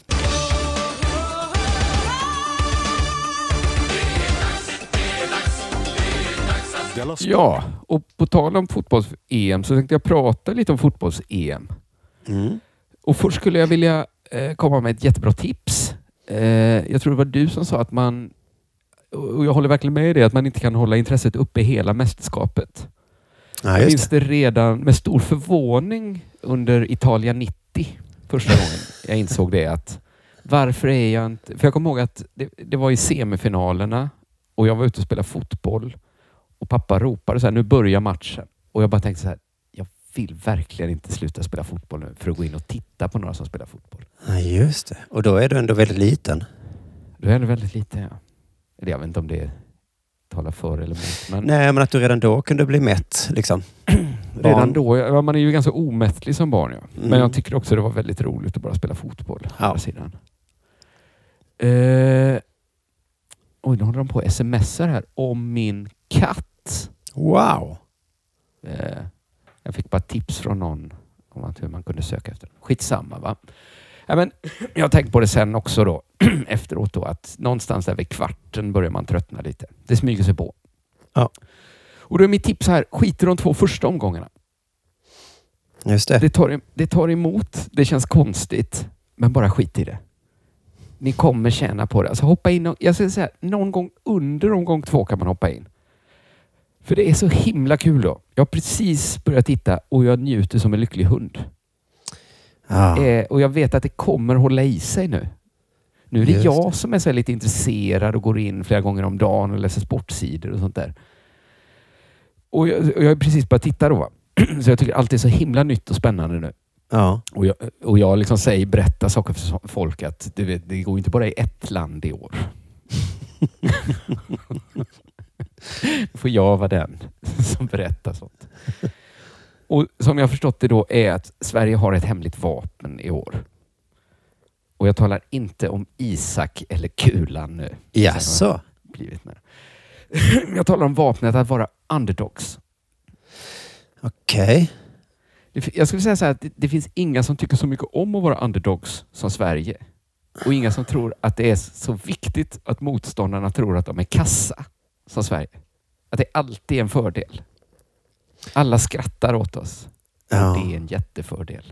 Ja, och på tal om fotbolls-E M så tänkte jag prata lite om fotbolls-E M. Mm. Och först skulle jag vilja eh, komma med ett jättebra tips. Eh, jag tror det var du som sa att man, och jag håller verkligen med i det, att man inte kan hålla intresset uppe i hela mästerskapet. Ja, just finns det. det redan med stor förvåning under Italia nittio första gången jag insåg det, att varför är jag inte, för jag kommer ihåg att det, det var i semifinalerna och jag var ute och spelade fotboll och pappa ropade så här, nu börjar matchen, och jag bara tänkte så här, jag vill verkligen inte sluta spela fotboll nu för att gå in och titta på några som spelar fotboll. Ja, just det. Och då är du ändå väldigt liten. Du är ändå väldigt liten, ja. Eller jag vet inte om det talar för eller emot. Men... Nej, men att du redan då kunde bli mätt, liksom. Redan då? Ja, man är ju ganska omättlig som barn, ja. Mm. Men jag tycker också det var väldigt roligt att bara spela fotboll. Ja. Sidan. Eh... Oj, nu håller de på att smsar här om min katt. Wow! Eh... Jag fick bara tips från någon om att hur man kunde söka efter den. Skitsamma, va? Ja, men jag har tänkt på det sen också då, efteråt då, att någonstans där vid kvarten börjar man tröttna lite. Det smyger sig på. Ja. Och då är mitt tips här, skit i de två första omgångarna. Just det. Det tar, det tar emot, det känns konstigt, men bara skit i det. Ni kommer tjäna på det. Alltså hoppa in, jag ska säga, någon gång under omgång två kan man hoppa in. För det är så himla kul då. Jag har precis börjat titta och jag njuter som en lycklig hund. Ah. Eh, och jag vet att det kommer hålla i sig nu. Nu är det Just jag det. som är så lite intresserad och går in flera gånger om dagen och läser sportsidor och sånt där. Och jag, och jag har precis börjat titta då. Så jag tycker allt är så himla nytt och spännande nu. Ja. Och jag, och jag liksom säger, berättar saker för folk att du vet, det går inte bara i ett land i år. Får jag vara den som berättar sånt. Och som jag har förstått det då är att Sverige har ett hemligt vapen i år. Och jag talar inte om Isak eller kulan nu. Jaså? Blivit med. Jag talar om vapnet att vara underdogs. Okej. Okay. Jag skulle säga så här att det, det finns inga som tycker så mycket om att vara underdogs som Sverige. Och inga som tror att det är så viktigt att motståndarna tror att de är kassa som Sverige. Att det alltid är en fördel. Alla skrattar åt oss. Ja. Det är en jättefördel.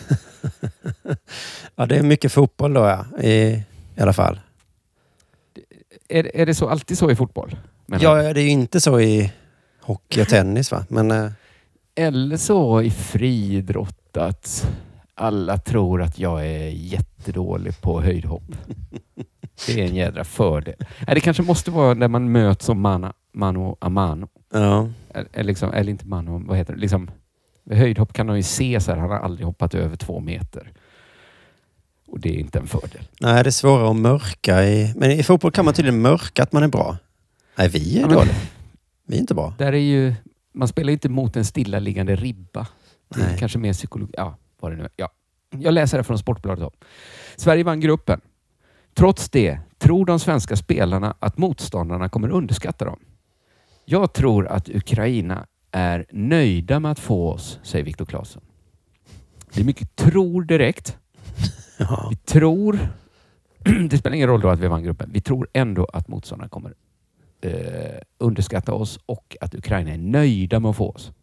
Ja, det är mycket fotboll då, ja. I, i alla fall. Är, är det så alltid så i fotboll? Ja, det är ju inte så i hockey och tennis, va? Men, äh... Eller så i friidrott att alla tror att jag är jättedålig på höjdhopp. Det är en jädra fördel. Det kanske måste vara när man möts som mano, mano a mano. Ja. Eller, liksom, eller inte mano, vad heter det? Liksom, höjdhopp kan man ju se så här, han har aldrig hoppat över två meter. Och det är inte en fördel. Nej, det är svårare att mörka. I, men i fotboll kan man tydligen mörka att man är bra. Nej, vi är ja, dåliga. Vi är inte bra. Där är ju, man spelar inte mot en stillaliggande ribba. Det är kanske mer psykologi. Ja, vad det nu är. Ja. Jag läser det från Sportbladet då. Sverige vann gruppen. Trots det tror de svenska spelarna att motståndarna kommer underskatta dem. Jag tror att Ukraina är nöjda med att få oss, säger Viktor Claesson. Det är mycket tror direkt. Ja. Vi tror, det spelar ingen roll då att vi vann gruppen, vi tror ändå att motståndarna kommer eh, underskatta oss och att Ukraina är nöjda med att få oss.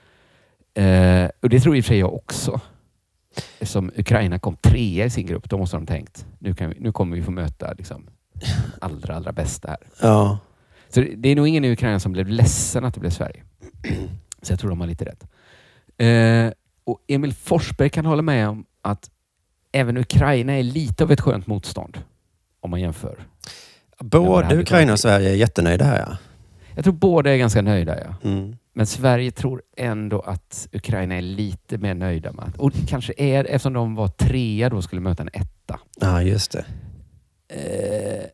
Eh, och det tror i och för sig jag också. Eftersom Ukraina kom trea i sin grupp, då måste de tänkt, nu, kan vi, nu kommer vi få möta liksom, de allra, allra bästa här. Ja. Så det, det är nog ingen i Ukraina som blev ledsen att det blev Sverige. Så jag tror de har lite rätt. Eh, och Emil Forsberg kan hålla med om att även Ukraina är lite av ett skönt motstånd. Om man jämför. Både Ukraina och Sverige är jättenöjda här, ja. Jag tror båda är ganska nöjda, ja. Mm. Men Sverige tror ändå att Ukraina är lite mer nöjda med. Och det kanske är eftersom de var trea då skulle möta en etta. Ja, just det. Eh,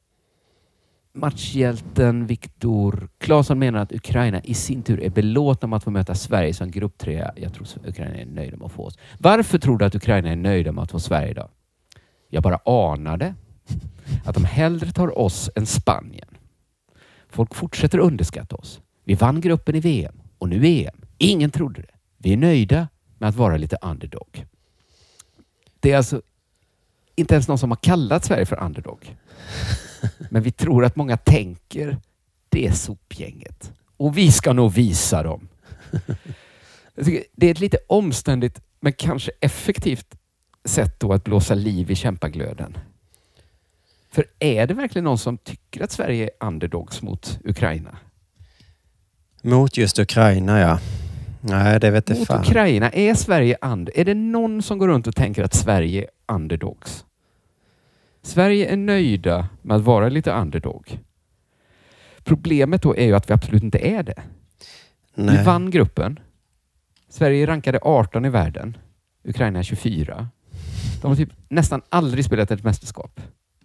matchhjälten Viktor Claesson menar att Ukraina i sin tur är belåtna med att få möta Sverige som grupptrea. Jag tror att Ukraina är nöjda med att få oss. Varför tror du att Ukraina är nöjda med att få Sverige då? Jag bara anade att de hellre tar oss än Spanien. Folk fortsätter underskatta oss. Vi vann gruppen i V M och nu E M. Ingen trodde det. Vi är nöjda med att vara lite underdog. Det är alltså inte ens någon som har kallat Sverige för underdog. Men vi tror att många tänker det är sopgänget. Och vi ska nog visa dem. Jag tycker det är ett lite omständigt men kanske effektivt sätt då att blåsa liv i kämpaglöden. För är det verkligen någon som tycker att Sverige är underdogs mot Ukraina? Mot just Ukraina, ja. Nej, det vet jag Mot fan. Ukraina, är Sverige under? Är det någon som går runt och tänker att Sverige är underdogs? Sverige är nöjda med att vara lite underdog. Problemet då är ju att vi absolut inte är det. Nej. Vi vann gruppen. Sverige rankade arton i världen. Ukraina är tjugofyra. De har typ nästan aldrig spelat ett mästerskap.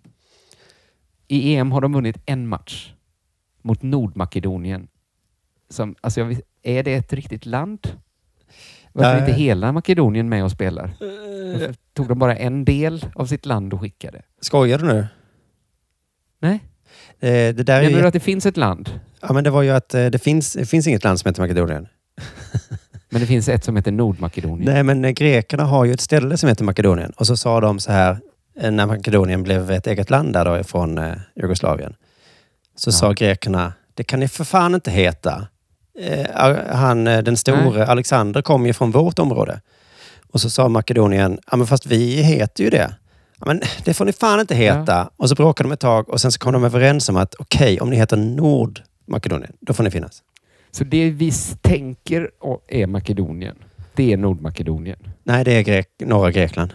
I E M har de vunnit en match mot Nordmakedonien. Som, alltså jag vet, är det ett riktigt land? Varför är Nej. inte hela Makedonien med och spelar? Varför tog de bara en del av sitt land och skickade? Skojar du nu? Nej. Eh, det där är Menar ju... du att det finns ett land? Ja, men det var ju att eh, det finns, det finns inget land som heter Makedonien. Men det finns ett som heter Nordmakedonien. Nej, men eh, grekerna har ju ett ställe som heter Makedonien. Och så sa de så här, eh, när Makedonien blev ett eget land där då från eh, Jugoslavien. Så Ja. sa grekerna, det kan ni för fan inte heta. Eh, han, eh, den store Nej. Alexander kom ju från vårt område. Och så sa Makedonien, ja men fast vi heter ju det. Ja, men det får ni fan inte heta. Ja. Och så bråkade de ett tag och sen så kom de överens om att okej, okay, om ni heter Nordmakedonien, då får ni finnas. Så det vi tänker är Makedonien. Det är Nordmakedonien. Nej, det är Grek, norra Grekland.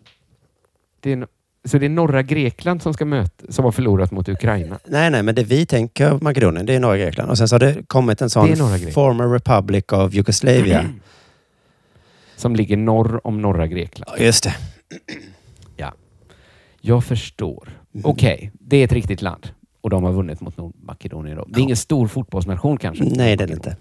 Det är, så det är norra Grekland som ska möta, som har förlorat mot Ukraina. Nej, nej, men det vi tänker Makedonien, det är norra Grekland. Och sen så har det kommit en sån Det är norra Grekland. former republic of Jugoslavia. Som ligger norr om norra Grekland. Ja, just det. Ja. Jag förstår. Mm. Okej, okay, det är ett riktigt land. Och de har vunnit mot Nordmakedonien. Då. Det är Ja. ingen stor fotbollsnation kanske. Nej, det är det inte.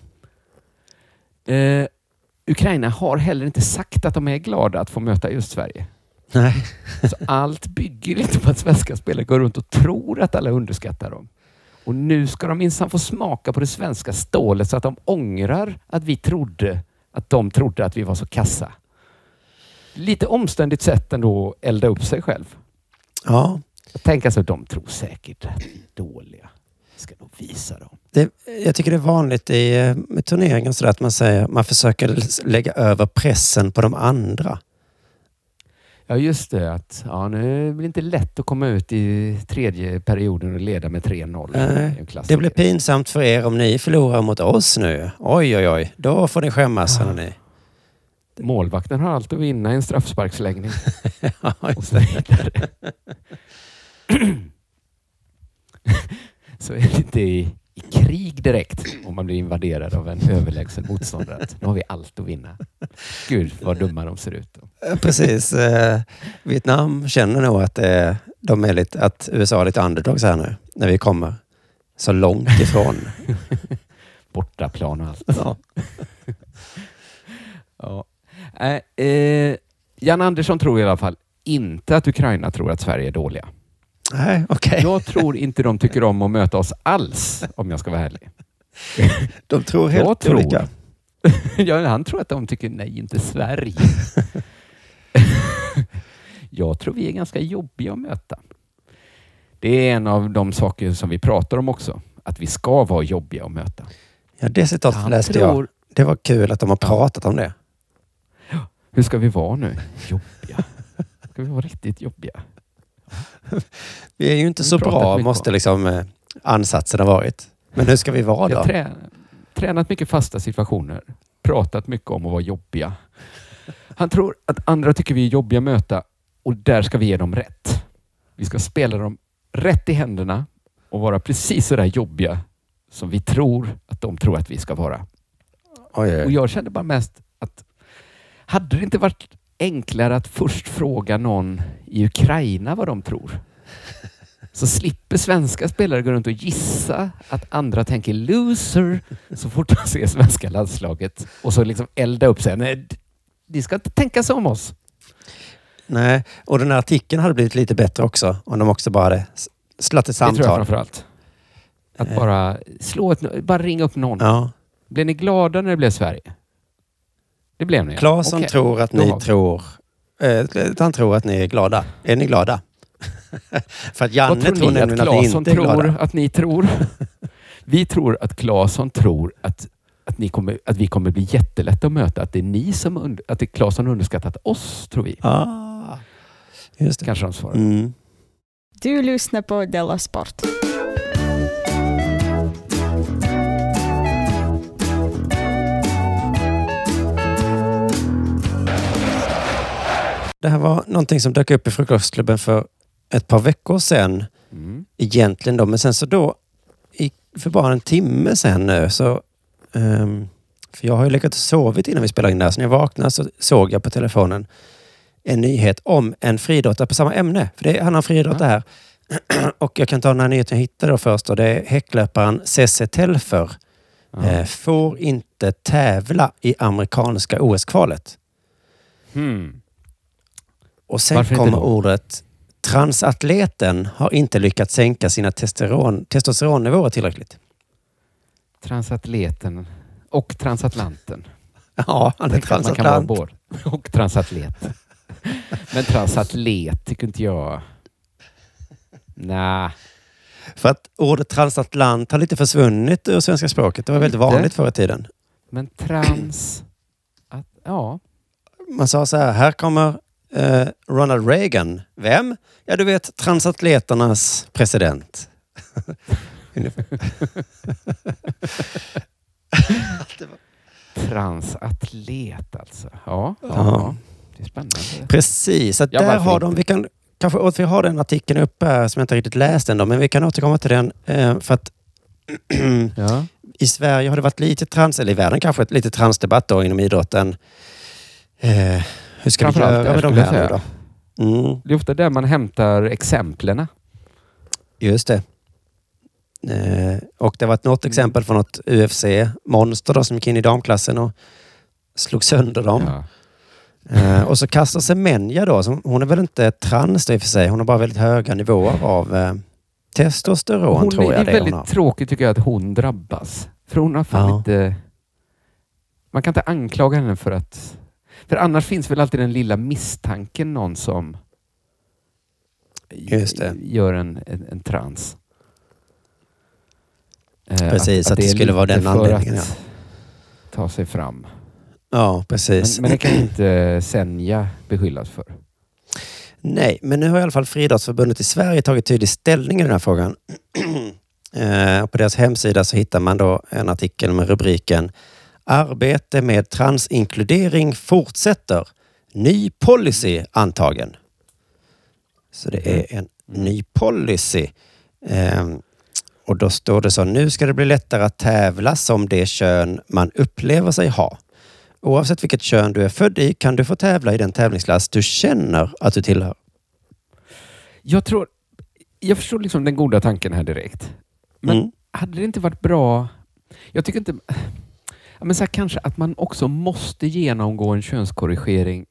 Eh, Ukraina har heller inte sagt att de är glada att få möta just Sverige. Nej. Så allt bygger lite på att svenska spelare går runt och tror att alla underskattar dem. Och nu ska de minsann få smaka på det svenska stålet så att de ångrar att vi trodde att de trodde att vi var så kassa. Lite omständigt sätt ändå att elda upp sig själv. Ja. Jag tänker så att de tror säkert att vi är dåliga. Vi ska nog visa dem. Det, jag tycker det är vanligt i eh, med turneringen så att man säger man försöker lägga över pressen på de andra. Ja just det, att ja, nu blir det inte lätt att komma ut i tredje perioden och leda med tre noll. Nej, Det är en klassiker. det blir pinsamt för er om ni förlorar mot oss nu. Oj, oj, oj. Då får ni skämmas, hörni. ni. Målvakten har allt att vinna i en straffsparksläggning. Ja, Och så vidare. Så är det inte i, i krig direkt om man blir invaderad av en överlägsen motståndare. Nu har vi allt att vinna. Gud vad dumma de ser ut. Då. Precis. Eh, Vietnam känner nog att, eh, de är lite, att U S A är lite underdogs här nu. När vi kommer så långt ifrån. Bortaplan och allt. Ja. Ja. Äh, eh, Jan Andersson tror i alla fall inte att Ukraina tror att Sverige är dåliga. Nej, okej. Okay. Jag tror inte de tycker om att möta oss alls, om jag ska vara ärlig. De tror helt jag tror, olika. ja, han tror att de tycker nej, inte Sverige. Jag tror vi är ganska jobbiga att möta. Det är en av de saker som vi pratar om också. Att vi ska vara jobbiga att möta. Ja, det citatet Han läste tror... jag. Det var kul att de har pratat om det. Hur ska vi vara nu? Jobbiga. Ska vi vara riktigt jobbiga? Vi är ju inte så bra, måste liksom eh, ansatsen ha varit. Men hur ska vi vara då? Jag har trä, tränat mycket fasta situationer. Pratat mycket om att vara jobbiga. Han tror att andra tycker vi är jobbiga att möta och där ska vi ge dem rätt. Vi ska spela dem rätt i händerna och vara precis så där jobbiga som vi tror att de tror att vi ska vara. Oj, oj. Och jag kände bara mest att hade det inte varit enklare att först fråga någon i Ukraina vad de tror? Så slipper svenska spelare gå runt och gissa att andra tänker loser så fort de ser svenska landslaget och så liksom elda upp sig. Nej, de ska inte tänka så om oss. Nej, och den här artikeln hade blivit lite bättre också om de också bara hade slagit ett samtal. Det tror jag framförallt. Att bara slå ett, bara ringa upp någon. Ja. Blev ni glada när det blev Sverige? Det blev ni. Claesson okay. tror att ni tror eh, han tror att ni är glada. Är ni glada? För att Janne tror, tror nämligen att, att ni inte är glada. Tror att ni tror? Vi tror att Claesson tror att, att, ni kommer, att vi kommer bli jättelätta att möta. Att det är ni som und, att det är Claesson underskattat oss, tror vi. Ah, just det. Kanske de svarar. Mm. Du lyssnar på Della Sport. Det här var någonting som dök upp i frukostklubben för ett par veckor sedan. Mm. Egentligen då. Men sen så då, i, för bara en timme sedan nu så... Um, för jag har ju legat och sovit innan vi spelade in där. Så när jag vaknade så såg jag på telefonen en nyhet om en friidrottare på samma ämne. För det handlar om friidrottare här. Och jag kan ta den här nyheten jag hittade då först. Och det är häcklöparen Cesse Telfer. Mm. Eh, får inte tävla i amerikanska O S-kvalet. Hmm. Och sen kommer ordet transatleten har inte lyckats sänka sina testosteron, testosteronnivåer tillräckligt. Transatleten och transatlanten. Ja, han är transatlant. Man kan vara både. Och transatlet. Men transatlet tycker inte jag. Nej. För att ordet transatlant har lite försvunnit ur svenska språket. Det var väldigt vanligt förr i tiden. Men trans... Att, ja. Man sa så här, här kommer eh, Ronald Reagan. Vem? Ja, du vet, transatleternas president. Transatlet alltså. Ja, ja, ja. ja. Det är spännande. Precis, att ja, där har de, vi kan kanske vi har den artikeln uppe här som jag inte riktigt läst ändå, men vi kan återkomma till den eh, för att ja. I Sverige har det varit lite trans, eller i världen kanske ett lite transdebatt då inom idrotten. Eh, hur ska vi göra med de här då? Mm. Det är ofta där man hämtar exemplen. Just det. Eh, och det var ett något exempel från något U F C-monster då, som gick in i damklassen och slog sönder dem. Ja. Eh, och så kastar sig Menja då, som, hon är väl inte trans då i och för sig, hon har bara väldigt höga nivåer av eh, testosteron hon, tror jag. Det är det väldigt tråkigt tycker jag att hon drabbas. För hon har fan ja. inte... Man kan inte anklaga henne för att... För annars finns väl alltid den lilla misstanken någon som Just det. gör en, en, en trans. Precis, att, att det, det skulle vara den anledningen. Ja. Ta sig fram. Ja, precis. Men, men det kan inte Senja beskyllas för. Nej, men nu har i alla fall Friidrottsförbundet i Sverige tagit tydlig ställning i den här frågan. eh, och på deras hemsida så hittar man då en artikel med rubriken Arbete med transinkludering fortsätter. Ny policy antagen. Så det är en ny policy. Eh, och då står det så, nu ska det bli lättare att tävla som det kön man upplever sig ha. Oavsett vilket kön du är född i kan du få tävla i den tävlingsklass du känner att du tillhör. Jag tror, jag förstår liksom den goda tanken här direkt. Men mm. hade det inte varit bra, jag tycker inte, men så här, kanske att man också måste genomgå en könskorrigering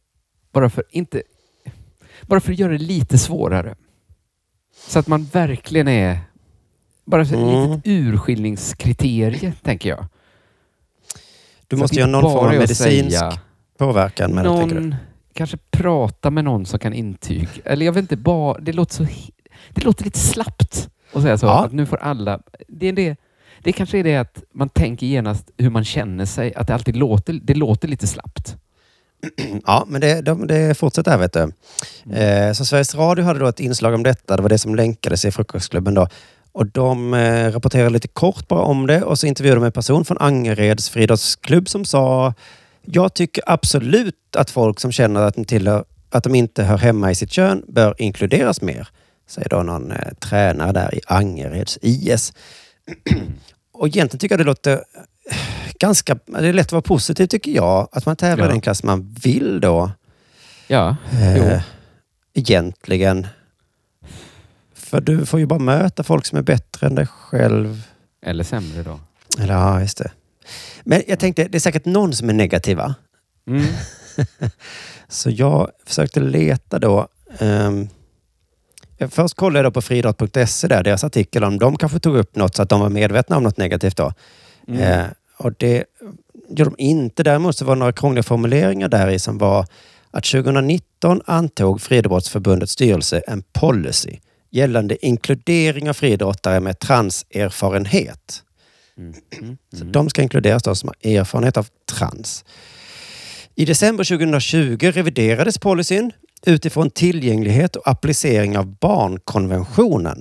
Bara för, inte, bara för att göra det lite svårare. Så att man verkligen är bara för Mm. ett litet urskiljningskriterie, tänker jag. Du Så måste att göra inte någon form bara av är att medicinsk säga påverkan med det, tänker du? någon, kanske prata med någon som kan intyg. Eller jag vet inte, bara, det låter så det låter lite slappt att säga så. Ja. Att nu får alla... Det, är det, det kanske är det att man tänker genast hur man känner sig. Att det alltid låter, det låter lite slappt. Ja, men det, de, det fortsätter här, vet du. Eh, så Sveriges Radio hade då ett inslag om detta. Det var det som länkades i Frukostklubben då. Och de eh, rapporterade lite kort bara om det. Och så intervjuade de en person från Angereds friidrottsklubb som sa: jag tycker absolut att folk som känner att de, tillhör, att de inte hör hemma i sitt kön bör inkluderas mer. Säger då någon eh, tränare där i Angereds I S. Och egentligen tycker jag det låter ganska... Det är lätt att vara positiv, tycker jag. Att man tävlar i Ja. den klass man vill då. Ja, Eh, jo. egentligen. För du får ju bara möta folk som är bättre än dig själv. Eller sämre då. Eller ja, just det. Men jag tänkte, det är säkert någon som är negativa. Mm. Så jag försökte leta då. Um, först kollade jag då på friidrott punkt se där, deras artikel, om de kanske tog upp något så att de var medvetna om något negativt då. Mm. Eh, och det gjorde de inte. Däremot så var det några krångliga formuleringar där i som var att tjugonitton antog Friidrottsförbundets styrelse en policy gällande inkludering av friidrottare med transerfarenhet. Mm. Mm. Så de ska inkluderas då som har erfarenhet av trans. I december tjugohundratjugo reviderades policyn utifrån tillgänglighet och applicering av barnkonventionen.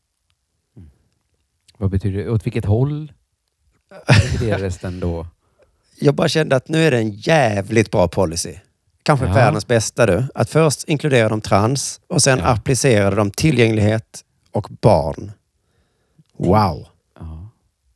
Vad betyder det? Åt vilket håll reviderades den då? Jag bara kände att nu är det en jävligt bra policy. Kanske Ja. världens bästa du. Att först inkludera de trans och sen Ja. applicera de tillgänglighet och barn. Wow. Ja.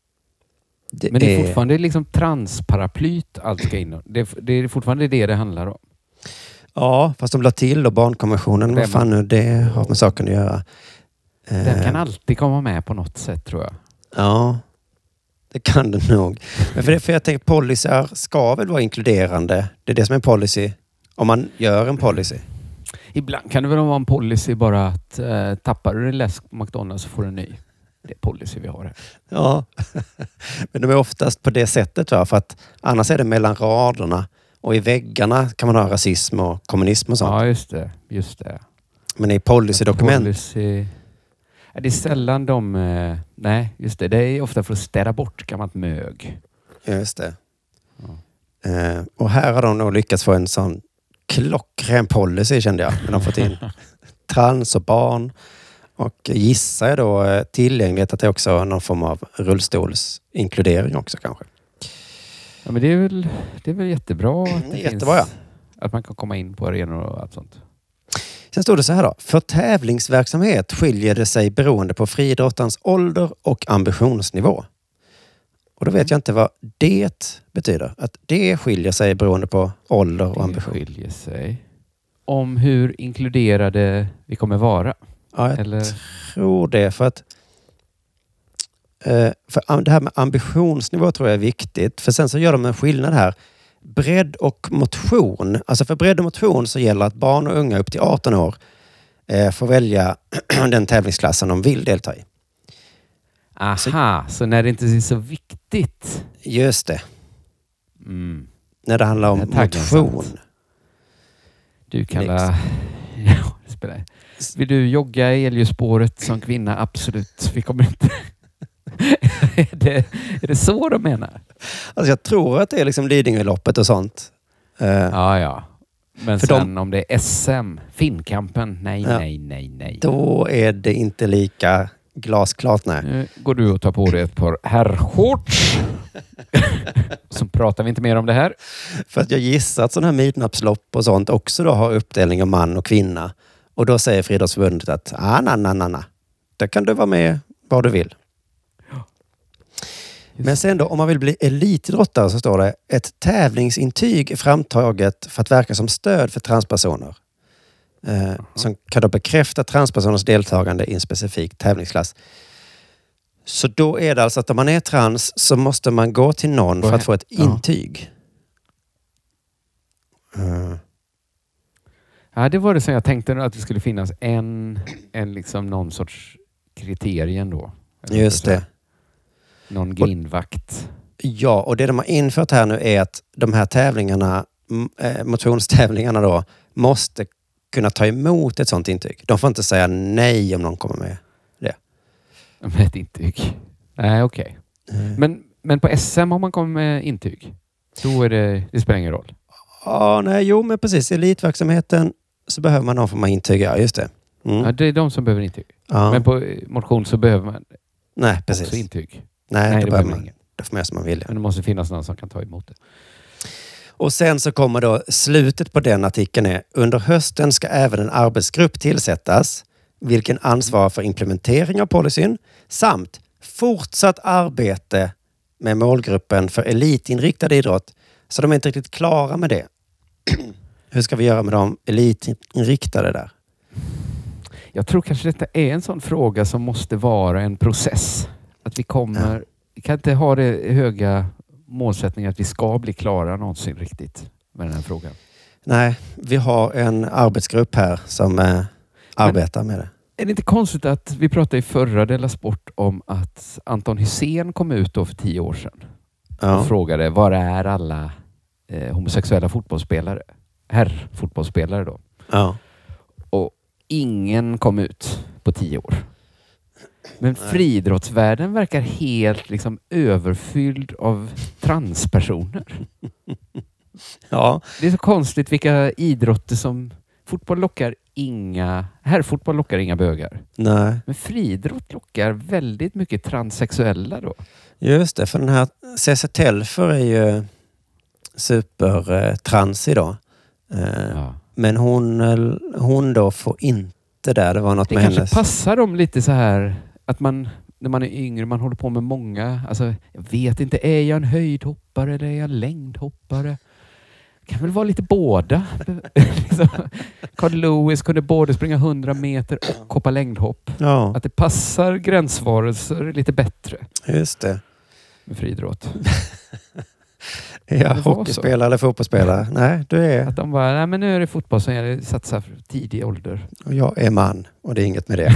Det Men det är är fortfarande liksom transparaplyt allt ska in. Det, det är fortfarande det det handlar om. Ja, fast de la till och barnkonventionen. Det Vad fan nu, det har med saken att göra. Den Eh, kan alltid komma med på något sätt, tror jag. Ja, det kan det nog. Men för, det, för jag tänker policyar ska väl vara inkluderande. Det är det som är en policy. Om man gör en policy. Ibland kan det väl vara en policy bara att eh, tappar du din läsk på McDonalds så får du en ny. Det är policy vi har här. Ja, men de är oftast på det sättet, tror jag. För att annars är det mellan raderna. Och i väggarna kan man ha rasism och kommunism och sånt. Ja, just det. Just det. Men i policydokument. Policy... Ja, det är sällan de... Eh, nej, just det. Det är ofta för att städa bort gammalt mög. Just det. Ja. Eh, och här har de nog lyckats få en sån klockren policy, kände jag. Men de har fått in trans och barn. Och gissar jag då eh, tillgänglighet, att det är också någon form av rullstolsinkludering också kanske. Ja, men det är väl, det är väl jättebra att det Jättebra, ja. finns, att man kan komma in på arenor och allt sånt. Sen står det så här då. För tävlingsverksamhet skiljer det sig beroende på friidrottarens ålder och ambitionsnivå. Och då vet jag inte vad det betyder. Att det skiljer sig beroende på ålder och Det ambition. skiljer sig. Om hur inkluderade vi kommer vara. Ja, jag Eller? tror det. För att eh, för det här med ambitionsnivå tror jag är viktigt. För sen så gör de en skillnad här. Bredd och motion. Alltså för bredd och motion så gäller att barn och unga upp till arton år eh, får välja den tävlingsklassen de vill delta i. Aha, så när det inte är så viktigt. Just det. Mm. När det handlar om Den här taggen, motion. sant. Du kallar... Ja, det spelar. Vill du jogga i Älgöspåret som kvinna? Absolut. Vi kommer inte... är, det, är det så de menar? Alltså jag tror att det är liksom Lidingöloppet och sånt. Eh, Ja, ja. Men För sen om det är S M, Finnkampen, nej, Ja. nej, nej, nej. Då är det inte lika glasklart, nej. Nu går du och tar på dig ett par herrshorts. Så pratar vi inte mer om det här. För att jag gissar att sådana här midnapslopp och sånt också då har uppdelning av man och kvinna. Och då säger Friidrottsförbundet att ah, na, na, na, na. Där kan du vara med vad du vill. Men sen då, om man vill bli elitidrottare så står det ett tävlingsintyg är framtaget för att verka som stöd för transpersoner. Eh, som kan då bekräfta transpersoners deltagande i en specifik tävlingsklass. Så då är det alltså att om man är trans så måste man gå till någon för att få ett Ja. intyg. Eh, Ja, det var det som jag tänkte att det skulle finnas en, en liksom någon sorts kriterien då. Just det. Någon grindvakt. Ja, och det de har infört här nu är att de här tävlingarna, äh, motionstävlingarna då, måste kunna ta emot ett sånt intyg. De får inte säga nej om någon kommer med det. Med ett intyg? Nej, okej. Okay. Mm. Men, men på S M har man kommit med intyg? Då är det, det spelar ingen roll? Ja, nej, jo, men precis. I elitverksamheten så behöver man någon form av intyg. Ja, just det. Mm. Ja, det är de som behöver intyg. Ja. Men på motion så behöver man nej, precis. också intyg. Nej, nej det behöver man ingen. Det får man göra som man vill. Men det måste finnas någon som kan ta emot det. Och sen så kommer då slutet på den artikeln är: under hösten ska även en arbetsgrupp tillsättas vilken ansvarar för implementering av policyn samt fortsatt arbete med målgruppen för elitinriktad idrott. Så de är inte riktigt klara med det. Hur ska vi göra med de elitinriktade där? Jag tror kanske detta är en sån fråga som måste vara en process. Att vi kommer... Ja. Vi kan inte ha det höga målsättningen att vi ska bli klara någonsin riktigt med den här frågan. Nej, vi har en arbetsgrupp här som eh, arbetar med det. Är det inte konstigt att vi pratade i förra Della Sport om att Anton Hysén kom ut då för tio år sedan ja. och frågade var är alla eh, homosexuella fotbollsspelare? Herrfotbollsspelare då. Ja. Och ingen kom ut på tio år. Men friidrottsvärlden verkar helt liksom överfylld av transpersoner. Ja. Det är så konstigt vilka idrotter som... Fotboll lockar inga... Herrfotboll lockar inga bögar. Nej. Men friidrott lockar väldigt mycket transsexuella då. Just det, för den här C C Telfer är ju supertrans eh, idag. Eh, ja. Men hon, hon då får inte där. Det var något det med hennes... hennes... Det kanske passar dem lite så här att man... När man är yngre, man håller på med många... Alltså, jag vet inte, är jag en höjdhoppare eller är jag längdhoppare? Kan väl vara lite båda. Carl Lewis kunde både springa hundra meter och hoppa längdhopp. Ja. Att det passar gränsvarelser lite bättre. Just det. Med friidrott. Ja, hockeyspelare eller fotbollsspelare. Nej, du är... Att de bara, nej men nu är det fotboll som jag satsar för tidig ålder. Och jag är man och det är inget med det.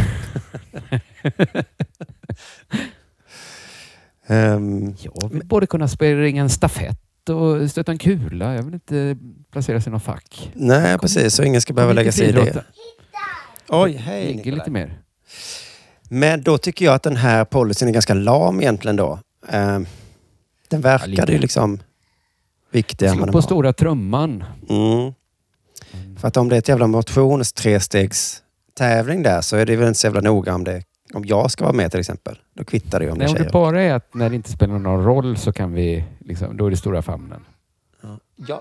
um, jag vill både kunna springa en stafett och stöta en kula. Jag vill inte placera sig i någon fack. Nej, precis. Så ingen ska behöva lägga sig i det. Oj, hej Ligger lite mer. Men då tycker jag att den här policyn är ganska lam egentligen då. Um, den verkade ju liksom viktig. Slå på stora trumman. Mm. Mm. För att om det är ett jävla motions trestegs tävling där så är det väl inte så jävla noga om det om jag ska vara med till exempel. Då kvittar det ju om Nej, det om tjejer. det bara är att när det inte spelar någon roll så kan vi liksom, då är det stora famnen. Ja. Ja.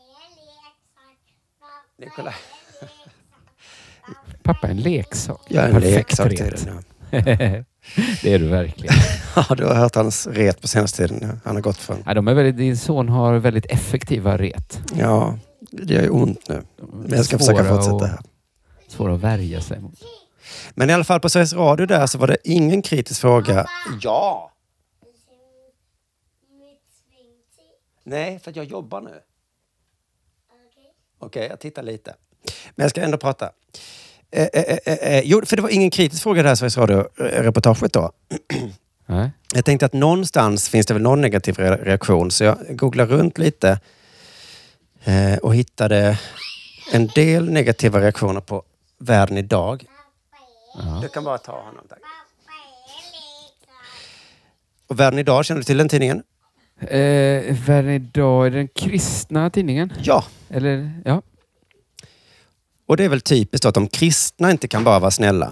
Nikolaj. Pappa är en leksak. Jag är en leksak till den, ja. Det är du verkligen. Ja, du har hört hans ret på senaste tiden. Han har gått från... Ja, de är väldigt, din son har väldigt effektiva ret. Ja, det gör ju ont nu. Men jag ska försöka fortsätta här. Svåra att värja sig mot. Men i alla fall på Sveriges Radio där så var det ingen kritisk fråga. Ja! Nej, för att jag jobbar nu. Okej, okay. okay, jag tittar lite. Men jag ska ändå prata. Eh, eh, eh, eh. Jo, för det var ingen kritisk fråga där i Sveriges Radio-reportaget då. Nej. Jag tänkte att någonstans finns det väl någon negativ reaktion. Så jag googlade runt lite eh, och hittade en del negativa reaktioner på Världen idag. Ja. Du kan bara ta honom, tack. Och Världen idag, känner du till den tidningen? Eh, Världen idag, är den kristna tidningen? Ja. Eller, ja. Och det är väl typiskt då att de kristna inte kan bara vara snälla.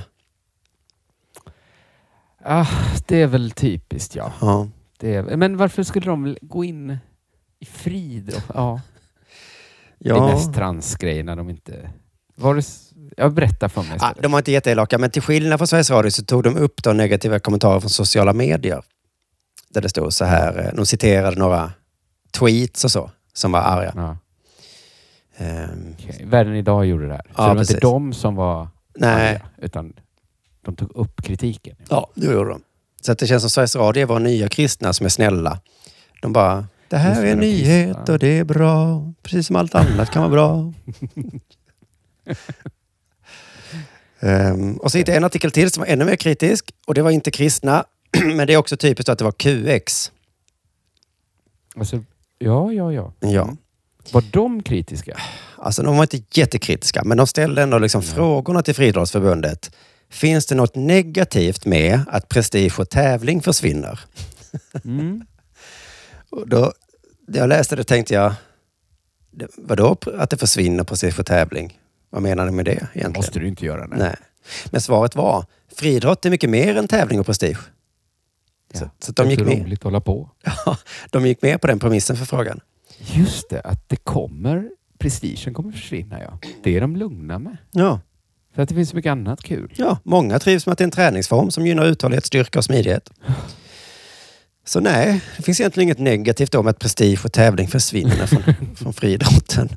Ah, det är väl typiskt, ja. ja. Det är, men varför skulle de gå in i frid? Och, ja. ja. Det är mest transgrejerna de inte... Var det, jag berättar för mig. Ah, de har inte jätteelaka, men till skillnad från Sveriges Radio så tog de upp då negativa kommentarer från sociala medier. Där det stod så här, de citerade några tweets och så, som var arga. Ja. Um, okay. Världen idag gjorde det här. Så ja, det var precis. inte de som var Nej. arga, utan de tog upp kritiken. Ja, det gjorde de. Så att det känns som Sveriges Radio var nya kristna som är snälla. De bara, det här är en nyhet kristna. Och det är bra. Precis som allt annat kan vara bra. um, och så hittade jag en artikel till som var ännu mer kritisk. Och det var inte kristna. Men det är också typiskt att det var Q X. Alltså, ja, ja, ja. Ja. Var de kritiska? Alltså de var inte jättekritiska. Men de ställde ändå liksom Mm. frågorna till Friidrottsförbundet. Finns det något negativt med att prestige och tävling försvinner? Mm. Och då, när jag läste det tänkte jag, det- vadå att det försvinner prestige och tävling? Vad menar ni med det egentligen? Måste du inte göra. Nej. Nej. Men svaret var, friidrott är mycket mer än tävling och prestige. Ja. Så, så de, det är gick så med, roligt att hålla på. de gick med på den premissen för frågan. Just det, att det kommer, prestigen kommer försvinna. Ja. Det är de lugna med. Ja. För att det finns så mycket annat kul. ja, många trivs med att det är en träningsform som gynnar uthållighet, styrka och smidighet. Så nej, det finns egentligen inget negativt om att prestige och tävling försvinner från, från friidrotten.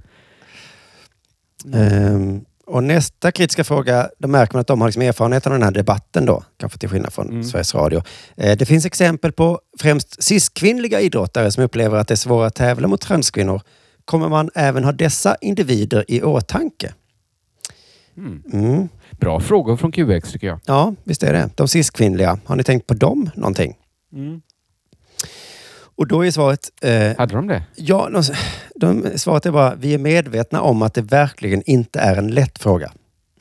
Ehm, och nästa kritiska fråga, då märker man att de har liksom erfarenhet av den här debatten då, kanske till skillnad från Mm. Sveriges Radio. Eh, det finns exempel på främst cis-kvinnliga idrottare som upplever att det är svårt att tävla mot transkvinnor. Kommer man även ha dessa individer i åtanke? Mm. Mm. Bra frågor från Q X tycker jag. Ja, visst är det. De cis-kvinnliga, har ni tänkt på dem någonting? Mm. Och då är svaret... Eh, Hade de det? ja, de, de, svaret är bara, vi är medvetna om att det verkligen inte är en lätt fråga.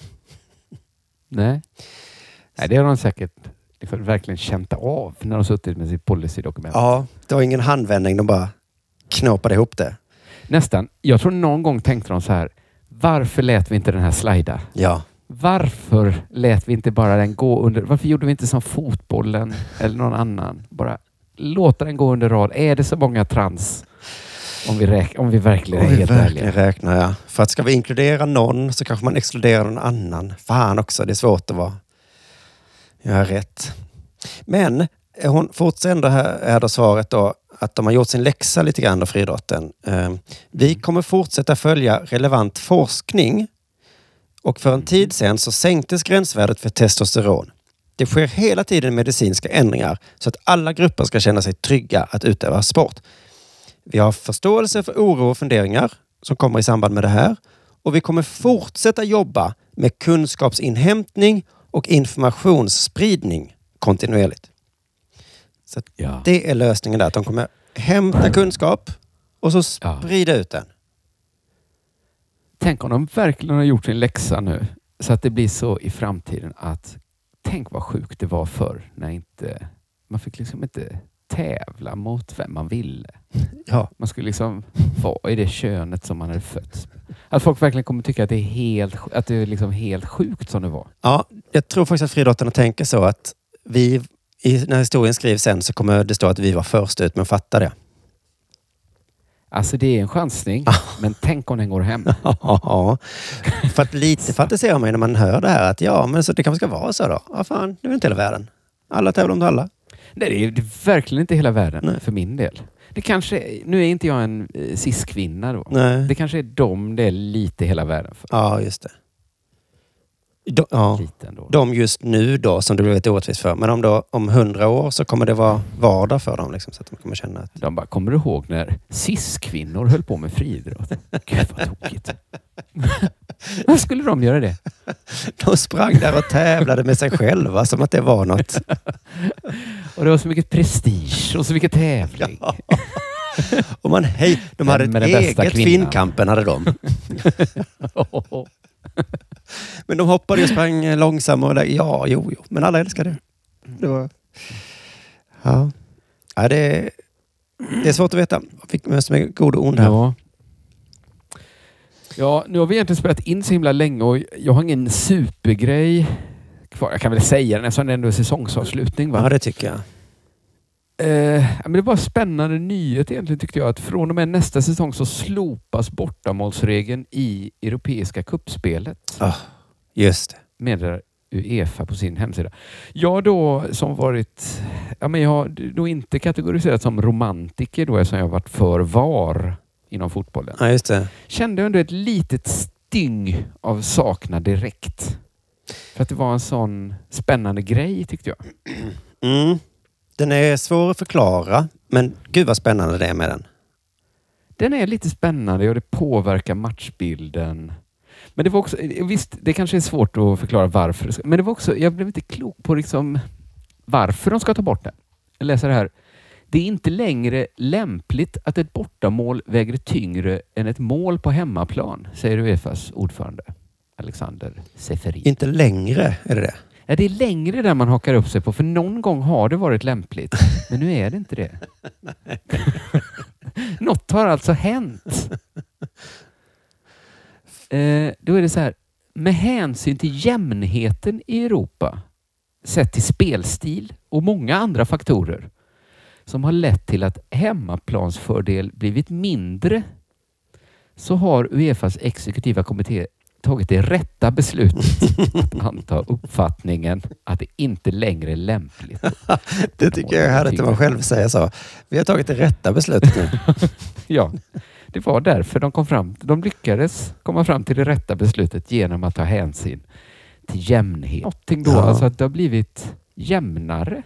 Nej. Nej, det har de säkert liksom verkligen känt av när de suttit med sitt policydokument. Ja, det var ingen handvändning, de bara knåpade ihop det. Nästan. Jag tror någon gång tänkte de så här, varför lät vi inte den här slida? Ja. Varför lät vi inte bara den gå under... Varför gjorde vi inte som fotbollen eller någon annan? Bara låta den gå under rad. Är det så många trans? Om vi, räk, om vi verkligen är Om vi helt verkligen ärliga. räknar, ja. För att ska vi inkludera någon så kanske man exkluderar någon annan. Fan också, det är svårt att vara... göra rätt. Men hon fortsätter här, här då svaret då, att de har gjort sin läxa lite grann av friidrotten. Eh, vi kommer fortsätta följa relevant forskning. Och för en tid sedan så sänktes gränsvärdet för testosteron. Det sker hela tiden medicinska ändringar så att alla grupper ska känna sig trygga att utöva sport. Vi har förståelse för oro och funderingar som kommer i samband med det här. Och vi kommer fortsätta jobba med kunskapsinhämtning och informationsspridning kontinuerligt. Så att Ja. det är lösningen där. Att de kommer hämta kunskap och så Ja. sprida ut den. Tänk om de verkligen har gjort sin läxa nu. Så att det blir så i framtiden att tänk vad sjukt det var förr när inte man fick liksom inte tävla mot vem man ville. Ja. Man skulle liksom vara i det könet som man hade fötts med. Att folk verkligen kommer tycka att det är helt, att det är liksom helt sjukt som det var. Ja, jag tror faktiskt att friidrottarna tänker så att vi, i, när historien skrivs sen så kommer det stå att vi var först ut, men fatta det. Alltså det är en chansning, men tänk om den går hem. Ja, för att lite fantiserar man när man hör det här att ja, men så det kanske ska vara så då. Ja, fan, det är inte hela världen. Alla tävlar om alla. Nej, det är, det är verkligen inte hela världen Nej. för min del. Det kanske, nu är inte jag en eh, cis-kvinna då. Nej. Det kanske är dem det är lite hela världen för. Ja, just det. De, ja, Lite ändå. de just nu då som det blev lite orättvist för. Men om, då, om hundra år så kommer det vara vardag för dem. Liksom, så att de kommer känna att... De bara, kommer du ihåg när cis-kvinnor höll på med friidrott? Gud vad tokigt. Vad skulle de göra det? De sprang där och tävlade med sig själva som att det var något. Och det var så mycket prestige och så mycket tävling. Ja. Och man, hej, de hade Vem är ett den bästa eget kvinnan? Finnkampen hade de. Men de hoppade och sprang långsammare. Och där, ja, jo, jo. Men alla älskade det. Det var... Ja. Ja, det, är, det är svårt att veta. Jag fick möta med god och ond här. Ja. Ja, nu har vi egentligen spelat in så himla länge och jag har ingen supergrej kvar. Jag kan väl säga den eftersom det ändå är säsongsavslutning, va? Ja, det tycker jag. Eh, men det var spännande nyhet egentligen tyckte jag att från och med nästa säsong så slopas bortamålsregeln i Europeiska kuppspelet. Oh, just det. Meddelar UEFA på sin hemsida. Jag då som varit, ja men jag har då inte kategoriserat som romantiker då eftersom jag har varit för var inom fotbollen. Ja, just det. Kände ändå ett litet sting av saknad direkt. För att det var en sån spännande grej tyckte jag. Mm. Den är svår att förklara, men gud vad spännande det är med den. Den är lite spännande och det påverkar matchbilden. Men det var också, visst, det kanske är svårt att förklara varför. Men det var också, jag blev inte klok på liksom varför de ska ta bort det. Jag läser det här. Det är inte längre lämpligt att ett bortamål väger tyngre än ett mål på hemmaplan, säger UEFAs ordförande Alexander Seferin. Inte längre, är det det? Ja, det är längre där man hakar upp sig på, för någon gång har det varit lämpligt, men nu är det inte det. Något har alltså hänt. Eh, då är det så här, med hänsyn till jämnheten i Europa, sett till spelstil och många andra faktorer som har lett till att hemmaplansfördel blivit mindre, så har UEFAs exekutiva kommitté tagit det rätta beslutet att anta uppfattningen att det inte längre är lämpligt. Det tycker jag hade inte man själv säga så. Vi har tagit det rätta beslutet nu. Ja, det var därför de kom fram. De lyckades komma fram till det rätta beslutet genom att ta hänsyn till jämnhet. Någonting då, Ja. alltså att det har blivit jämnare.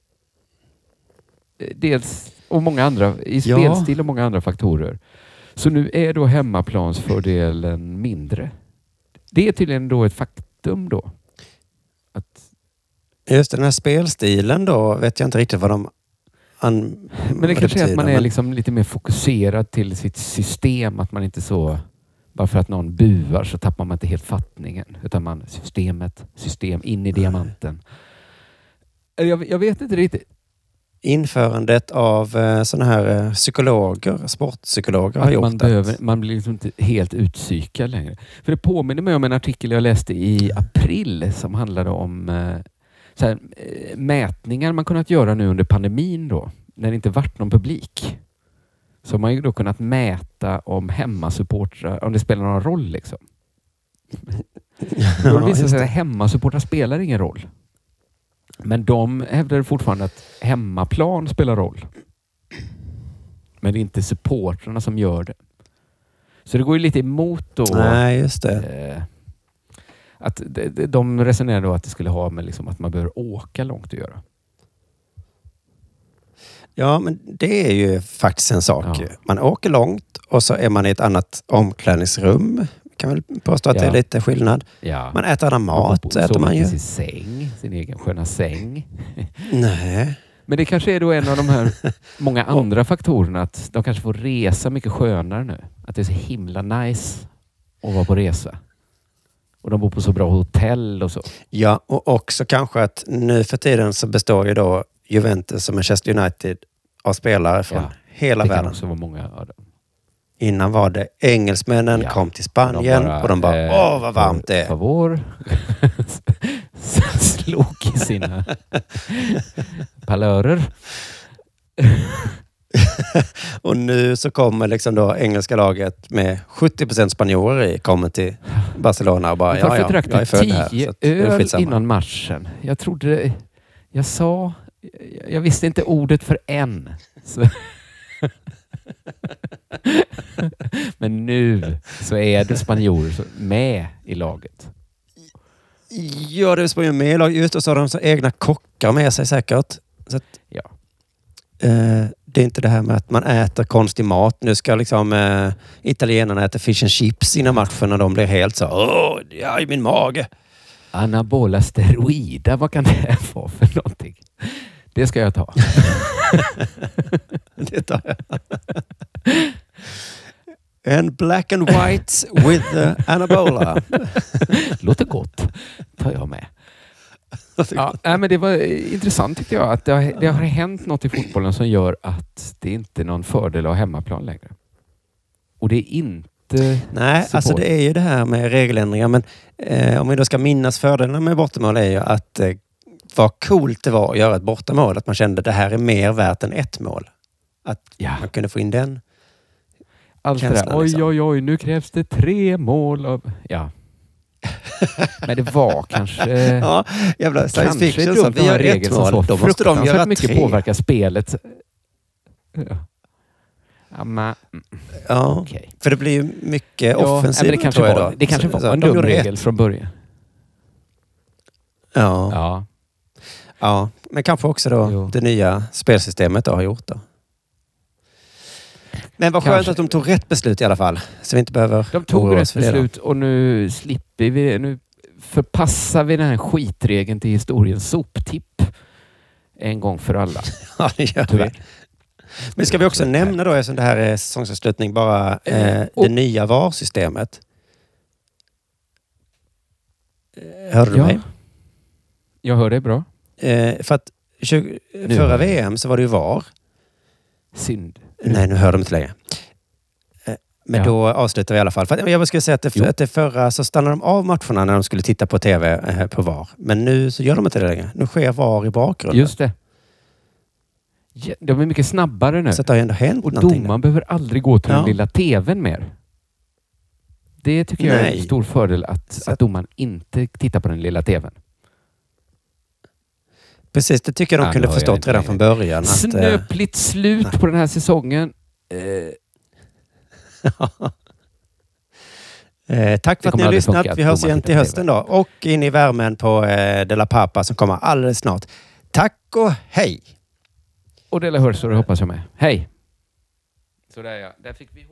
Dels och många andra, i Ja. spelstil och många andra faktorer. Så nu är då hemmaplansfördelen mindre. Det är tydligen då ett faktum då. Att, Just den här spelstilen då vet jag inte riktigt vad de... An, men det kanske är att man är men- liksom lite mer fokuserad till sitt system. Att man inte så... Bara för att någon buar så tappar man inte helt fattningen. Utan man systemet, system in i diamanten. Jag, jag vet inte riktigt. Införandet av eh, sådana här eh, psykologer, sportpsykologer har Att gjort man, det. behöver, man blir liksom inte helt utpsykad längre. För det påminner mig om en artikel jag läste i april som handlade om eh, så här, eh, mätningar man kunnat göra nu under pandemin då, när det inte varit någon publik. Så har man ju då kunnat mäta om hemmasupportrar, om det spelar någon roll liksom. Då Ja, visar just sig det. att hemmasupportrar spelar ingen roll. Men de hävdar fortfarande att hemmaplan spelar roll. Men det är inte supportrarna som gör det. Så det går ju lite emot då. Nej, just det. Eh, att de, de- de resonerar då att det skulle ha med liksom att man behöver åka långt att göra. Ja, men det är ju faktiskt en sak. Ja. Man åker långt och så är man i ett annat omklädningsrum. Kan väl påstå att det Ja. är lite skillnad. Ja. Man äter annan mat, äter sover man i ju. sin säng, sin egen sköna säng. Nej. Men det kanske är då en av de här många andra faktorerna, att de kanske får resa mycket skönare nu. Att det är så himla nice att vara på resa. Och de bor på så bra hotell och så. Ja, och också kanske att nu för tiden så består ju då Juventus och Manchester United av spelare från Ja, hela det kan världen. också vara många av dem. Innan var det engelsmännen Ja. kom till Spanien och de bara, eh, åh vad varmt det Por är. favor. Slog i sina palörer. Och nu så kommer liksom då engelska laget med sjuttio procent spanjorer i, kommer till Barcelona och bara, ja Varför ja, drack jag är du född här. tio Så att det är öl skitsamma. innan matchen? Jag trodde... Jag sa... Jag visste inte ordet för en. Så. Men nu så är det spanjorer med i laget. Ja, det är ju med i laget. Just och så har de så egna kockar med sig säkert. Så att, Ja. eh, det är inte det här med att man äter konstig mat. Nu ska liksom eh, italienarna äta fish and chips innan matchen och de blir helt så, åh, ja i min mage. Anabola steroida, vad kan det vara för någonting? Det ska jag ta. Det tar jag. En black and white with uh, anabola. Låter gott. Tar jag med. Ja, nej, men det var intressant tyckte jag. Att det har, det har hänt något i fotbollen som gör att det inte är någon fördel att ha hemmaplan längre. Och det är inte... Nej, support. alltså det är ju det här med regeländringar. Men eh, om vi då ska minnas fördelarna med bortamål är ju att eh, vad coolt det var att göra ett bortamål. Att man kände att det här är mer värt än ett mål. Att Ja. man kunde få in den. Allt det där. känslan, Oj, liksom. oj, oj, nu krävs det tre mål av... Ja. Men det var kanske... Ja, jävla science kanske fiction. dumt Så att vi ha gör en regel ett som så mål. Då måste de göra fruktansvärt mycket tre. påverkar spelet. Ja. Ja, men, Ja, okej. för det blir ju mycket Ja, offensivt, men det kanske tror jag var, då. det kanske Så- så var en de dum gjorde regel ett. från början. Ja, ja. Ja. Men kanske också då Jo. det nya spelsystemet då har gjort då. Men vad Kanske. skönt att de tog rätt beslut i alla fall. Så vi inte behöver De tog oroa rätt oss för det då. beslut och nu slipper vi, nu förpassar vi den här skitregeln till historiens soptipp en gång för alla. Ja, det gör vi. Tyvärr. Men ska vi också nämna då, eftersom det här är säsongsavslutning, bara eh, Och- det nya V A R-systemet. Eh, Hörde du Ja. mig? Jag hör dig bra. Eh, för att tjugo, Nu förra hör jag. V M så var det ju V A R. Synd. Nej, nu hör de inte längre. Eh, Men Ja. då avslutar vi i alla fall. För att jag skulle säga att det, Jo. att det förra så stannade de av matcherna när de skulle titta på tv eh, på V A R. Men nu så gör de inte det längre. Nu sker V A R i bakgrunden. Just det. Ja, de är mycket snabbare nu. Så att det har ju ändå hänt Och någonting. domaren behöver aldrig gå till Ja. den lilla tvn mer. Det tycker jag är Nej. en stor fördel att, Så att att- domaren inte tittar på den lilla tvn. Precis, det tycker jag de Ja, kunde nu har jag förstått inte redan längre. från början. Att, eh, Snöpligt slut nej. på den här säsongen. Eh, Eh, tack för Det att kommer ni har aldrig lyssnat. funka att Vi hörs domaren igen tittar till på hösten då. Och in i värmen på eh, De La Pappa som kommer alldeles snart. Tack och hej! och Dela Hörstory hoppas jag med. Hej! Sådär ja, där fick vi